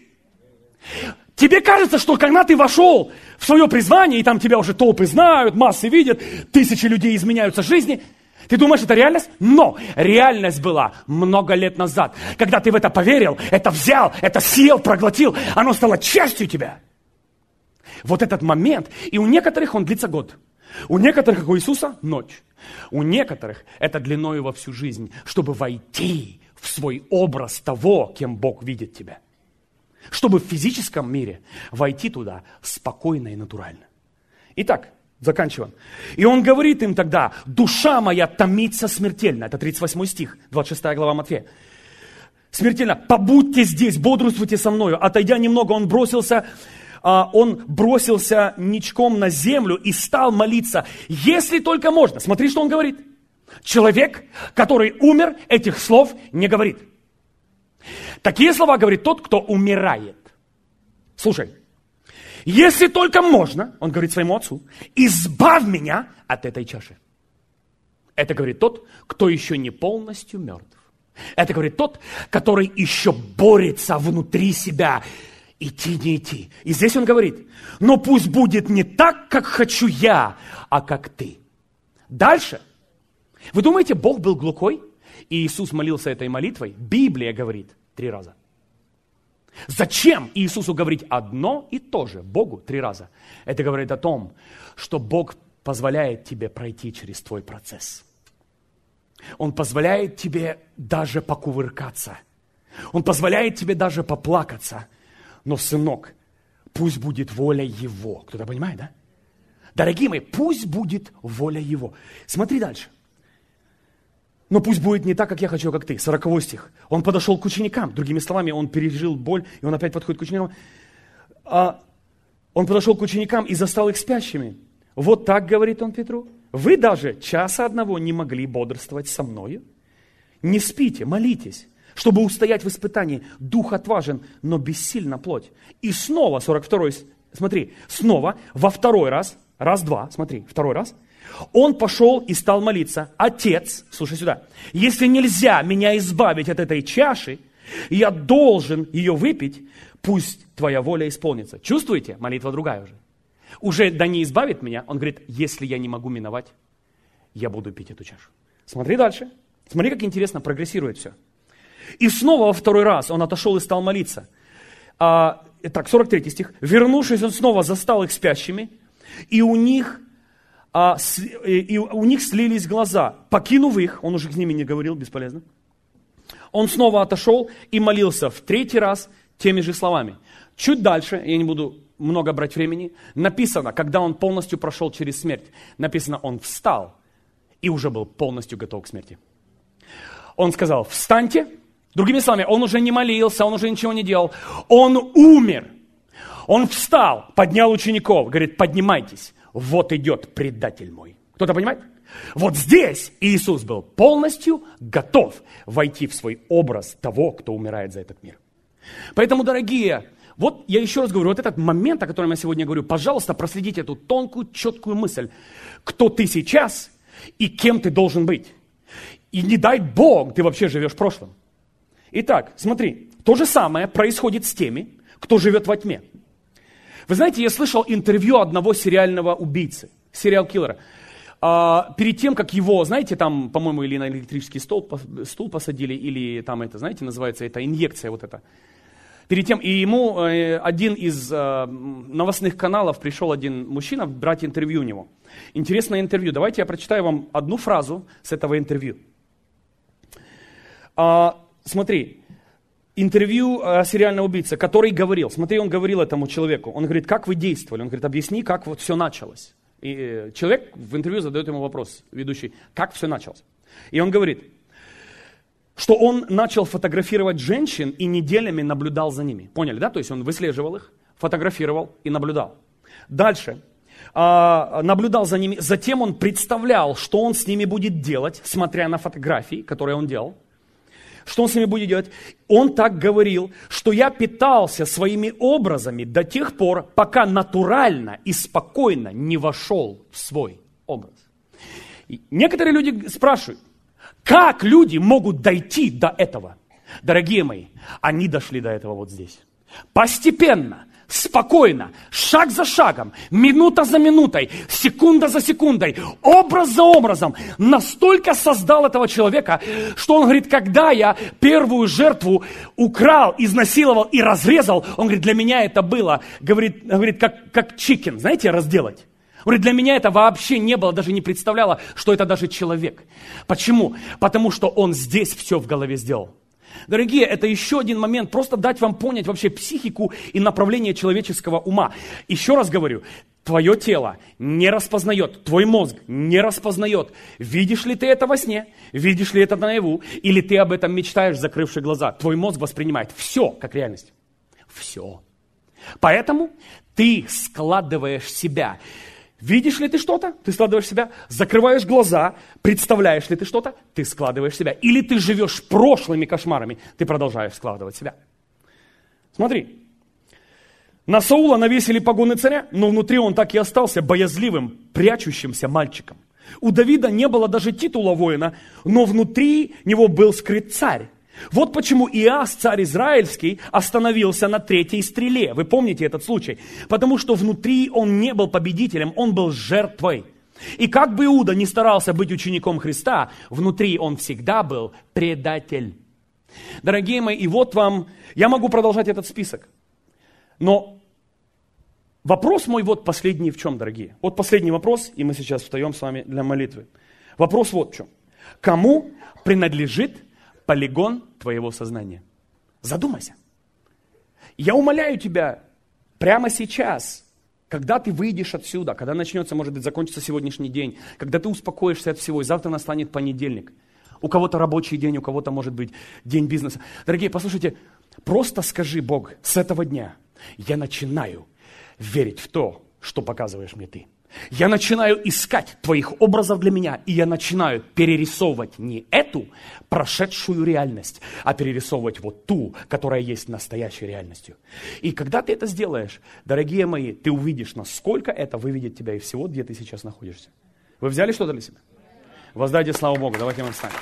Тебе кажется, что когда ты вошел в свое призвание, и там тебя уже толпы знают, массы видят, тысячи людей изменяются жизни, ты думаешь, это реальность? Но реальность была много лет назад, когда ты в это поверил, это взял, это съел, проглотил, оно стало частью тебя. Вот этот момент, и у некоторых он длится год, у некоторых, как у Иисуса, ночь, у некоторых это длиною во всю жизнь, чтобы войти в свой образ того, кем Бог видит тебя. Чтобы в физическом мире войти туда спокойно и натурально. Итак, заканчиваем. И он говорит им тогда: душа моя томится смертельно. Это тридцать восьмой стих, двадцать шестая глава Матфея. Смертельно. Побудьте здесь, бодрствуйте со мною. Отойдя немного, он бросился, он бросился ничком на землю и стал молиться. Если только можно. Смотри, что он говорит. Человек, который умер, этих слов не говорит. Такие слова говорит тот, кто умирает. Слушай, если только можно, он говорит своему отцу, избавь меня от этой чаши. Это говорит тот, кто еще не полностью мертв. Это говорит тот, который еще борется внутри себя. Идти, не идти. И здесь он говорит: но пусть будет не так, как хочу я, а как ты. Дальше. Вы думаете, Бог был глухой? И Иисус молился этой молитвой? Библия говорит три раза. Зачем Иисусу говорить одно и то же Богу три раза? Это говорит о том, что Бог позволяет тебе пройти через твой процесс. Он позволяет тебе даже покувыркаться. Он позволяет тебе даже поплакаться. Но, сынок, пусть будет воля Его. Кто-то понимает, да? Дорогие мои, пусть будет воля Его. Смотри дальше. Но пусть будет не так, как я хочу, как ты. сороковой стих. Он подошел к ученикам. Другими словами, он пережил боль, и он опять подходит к ученикам. А он подошел к ученикам и застал их спящими. Вот так, говорит он Петру, вы даже часа одного не могли бодрствовать со мною. Не спите, молитесь, чтобы устоять в испытании. Дух отважен, но бессильна плоть. И снова, сорок второй, смотри, снова, во второй раз, раз-два, смотри, второй раз, он пошел и стал молиться: Отец, слушай сюда, если нельзя меня избавить от этой чаши, я должен ее выпить, пусть твоя воля исполнится. Чувствуете? Молитва другая уже. Уже да не избавит меня. Он говорит: если я не могу миновать, я буду пить эту чашу. Смотри дальше. Смотри, как интересно прогрессирует все. И снова во второй раз он отошел и стал молиться. А, итак, сорок третий стих. Вернувшись, он снова застал их спящими, и у них... А, и у них слились глаза. Покинув их, он уже с ними не говорил, бесполезно, он снова отошел и молился в третий раз теми же словами. Чуть дальше, я не буду много брать времени, написано, когда он полностью прошел через смерть, написано, он встал и уже был полностью готов к смерти. Он сказал: встаньте. Другими словами, он уже не молился, он уже ничего не делал. Он умер. Он встал, поднял учеников, говорит: поднимайтесь. Вот идет предатель мой. Кто-то понимает? Вот здесь Иисус был полностью готов войти в свой образ того, кто умирает за этот мир. Поэтому, дорогие, вот я еще раз говорю, вот этот момент, о котором я сегодня говорю, пожалуйста, проследите эту тонкую, четкую мысль. Кто ты сейчас и кем ты должен быть. И не дай Бог, ты вообще живешь в прошлом. Итак, смотри, то же самое происходит с теми, кто живет во тьме. Вы знаете, я слышал интервью одного сериального убийцы, сериал-киллера. А, перед тем, как его, знаете, там, по-моему, или на электрический стол, стул посадили, или там это, знаете, называется, это инъекция вот эта. Перед тем, и ему э, один из э, новостных каналов пришел один мужчина брать интервью у него. Интересное интервью. Давайте я прочитаю вам одну фразу с этого интервью. А, смотри. интервью э, сериального убийцы, который говорил, смотри, он говорил этому человеку, он говорит, как вы действовали? Он говорит, объясни, как вот все началось. И э, человек в интервью задает ему вопрос, ведущий, как все началось? И он говорит, что он начал фотографировать женщин и неделями наблюдал за ними. Поняли, да? То есть он выслеживал их, фотографировал и наблюдал. Дальше. Э, наблюдал за ними. Затем он представлял, что он с ними будет делать, смотря на фотографии, которые он делал. Что он с ними будет делать? Он так говорил, что я питался своими образами до тех пор, пока натурально и спокойно не вошел в свой образ. И некоторые люди спрашивают, как люди могут дойти до этого? Дорогие мои, они дошли до этого вот здесь. Постепенно, спокойно, шаг за шагом, минута за минутой, секунда за секундой, образ за образом, настолько создал этого человека, что он говорит, когда я первую жертву украл, изнасиловал и разрезал, он говорит, для меня это было, говорит, говорит как, как чикен, знаете, разделать. Он говорит, для меня это вообще не было, даже не представляло, что это даже человек. Почему? Потому что он здесь все в голове сделал. Дорогие, это еще один момент, просто дать вам понять вообще психику и направление человеческого ума. Еще раз говорю, твое тело не распознает, твой мозг не распознает, видишь ли ты это во сне, видишь ли это наяву, или ты об этом мечтаешь, закрывши глаза. Твой мозг воспринимает все как реальность. Все. Поэтому ты складываешь себя. Видишь ли ты что-то? Ты складываешь себя. Закрываешь глаза. Представляешь ли ты что-то? Ты складываешь себя. Или ты живешь прошлыми кошмарами. Ты продолжаешь складывать себя. Смотри. На Саула навесили погоны царя, но внутри он так и остался боязливым, прячущимся мальчиком. У Давида не было даже титула воина, но внутри него был скрыт царь. Вот почему Иас, царь израильский, остановился на третьей стреле. Вы помните этот случай? Потому что внутри он не был победителем, он был жертвой. И как бы Иуда не старался быть учеником Христа, внутри он всегда был предатель. Дорогие мои, и вот вам, я могу продолжать этот список. Но вопрос мой вот последний в чем, дорогие? Вот последний вопрос, и мы сейчас встаем с вами для молитвы. Вопрос вот в чем. Кому принадлежит полигон твоего сознания? Задумайся. Я умоляю тебя прямо сейчас, когда ты выйдешь отсюда, когда начнется, может быть, закончится сегодняшний день, когда ты успокоишься от всего, и завтра настанет понедельник. У кого-то рабочий день, у кого-то, может быть, день бизнеса. Дорогие, послушайте, просто скажи, Бог, с этого дня я начинаю верить в то, что показываешь мне ты. Я начинаю искать твоих образов для меня, и я начинаю перерисовывать не эту прошедшую реальность, а перерисовывать вот ту, которая есть настоящей реальностью. И когда ты это сделаешь, дорогие мои, ты увидишь, насколько это выведет тебя из всего, где ты сейчас находишься. Вы взяли что-то для себя? Воздайте славу Богу. Давайте мы встанем.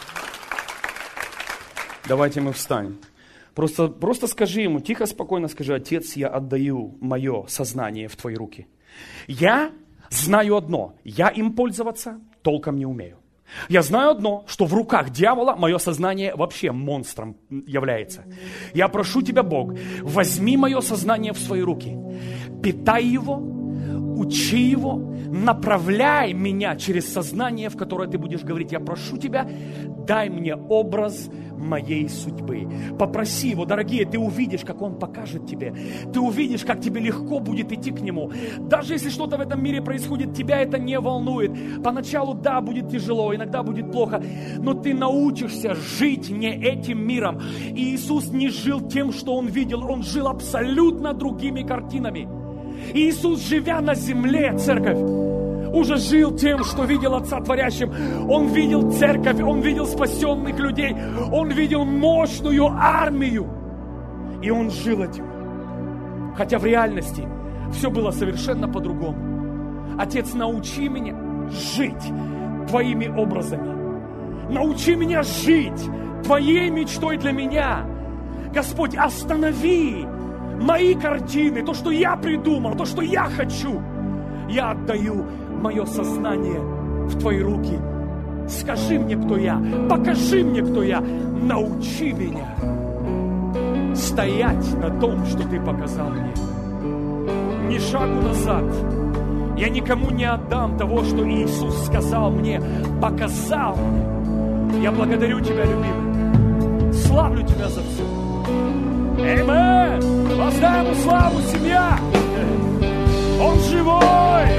Давайте мы встанем. Просто, просто скажи ему, тихо, спокойно скажи, Отец, я отдаю мое сознание в твои руки. Я знаю одно, я им пользоваться толком не умею. Я знаю одно, что в руках дьявола мое сознание вообще монстром является. Я прошу тебя, Бог, возьми мое сознание в свои руки, питай его, учи его, направляй меня через сознание, в которое ты будешь говорить. Я прошу тебя, дай мне образ моей судьбы. Попроси его, дорогие, ты увидишь, как он покажет тебе. Ты увидишь, как тебе легко будет идти к нему. Даже если что-то в этом мире происходит, тебя это не волнует. Поначалу, да, будет тяжело, иногда будет плохо, но ты научишься жить не этим миром. И Иисус не жил тем, что он видел, он жил абсолютно другими картинами. И Иисус, живя на земле, церковь, уже жил тем, что видел Отца Творящим. Он видел церковь, он видел спасенных людей, он видел мощную армию. И он жил этим. Хотя в реальности все было совершенно по-другому. Отец, научи меня жить твоими образами. Научи меня жить твоей мечтой для меня. Господь, останови мои картины, то, что я придумал, то, что я хочу. Я отдаю мое сознание в твои руки. Скажи мне, кто я. Покажи мне, кто я. Научи меня стоять на том, что ты показал мне. Ни шагу назад. Я никому не отдам того, что Иисус сказал мне, показал мне. Я благодарю тебя, любимый. Славлю тебя за все. Аминь! Воздай ему славу, семья! Он живой!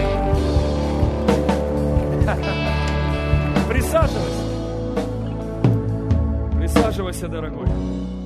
Присаживайся. Присаживайся, дорогой.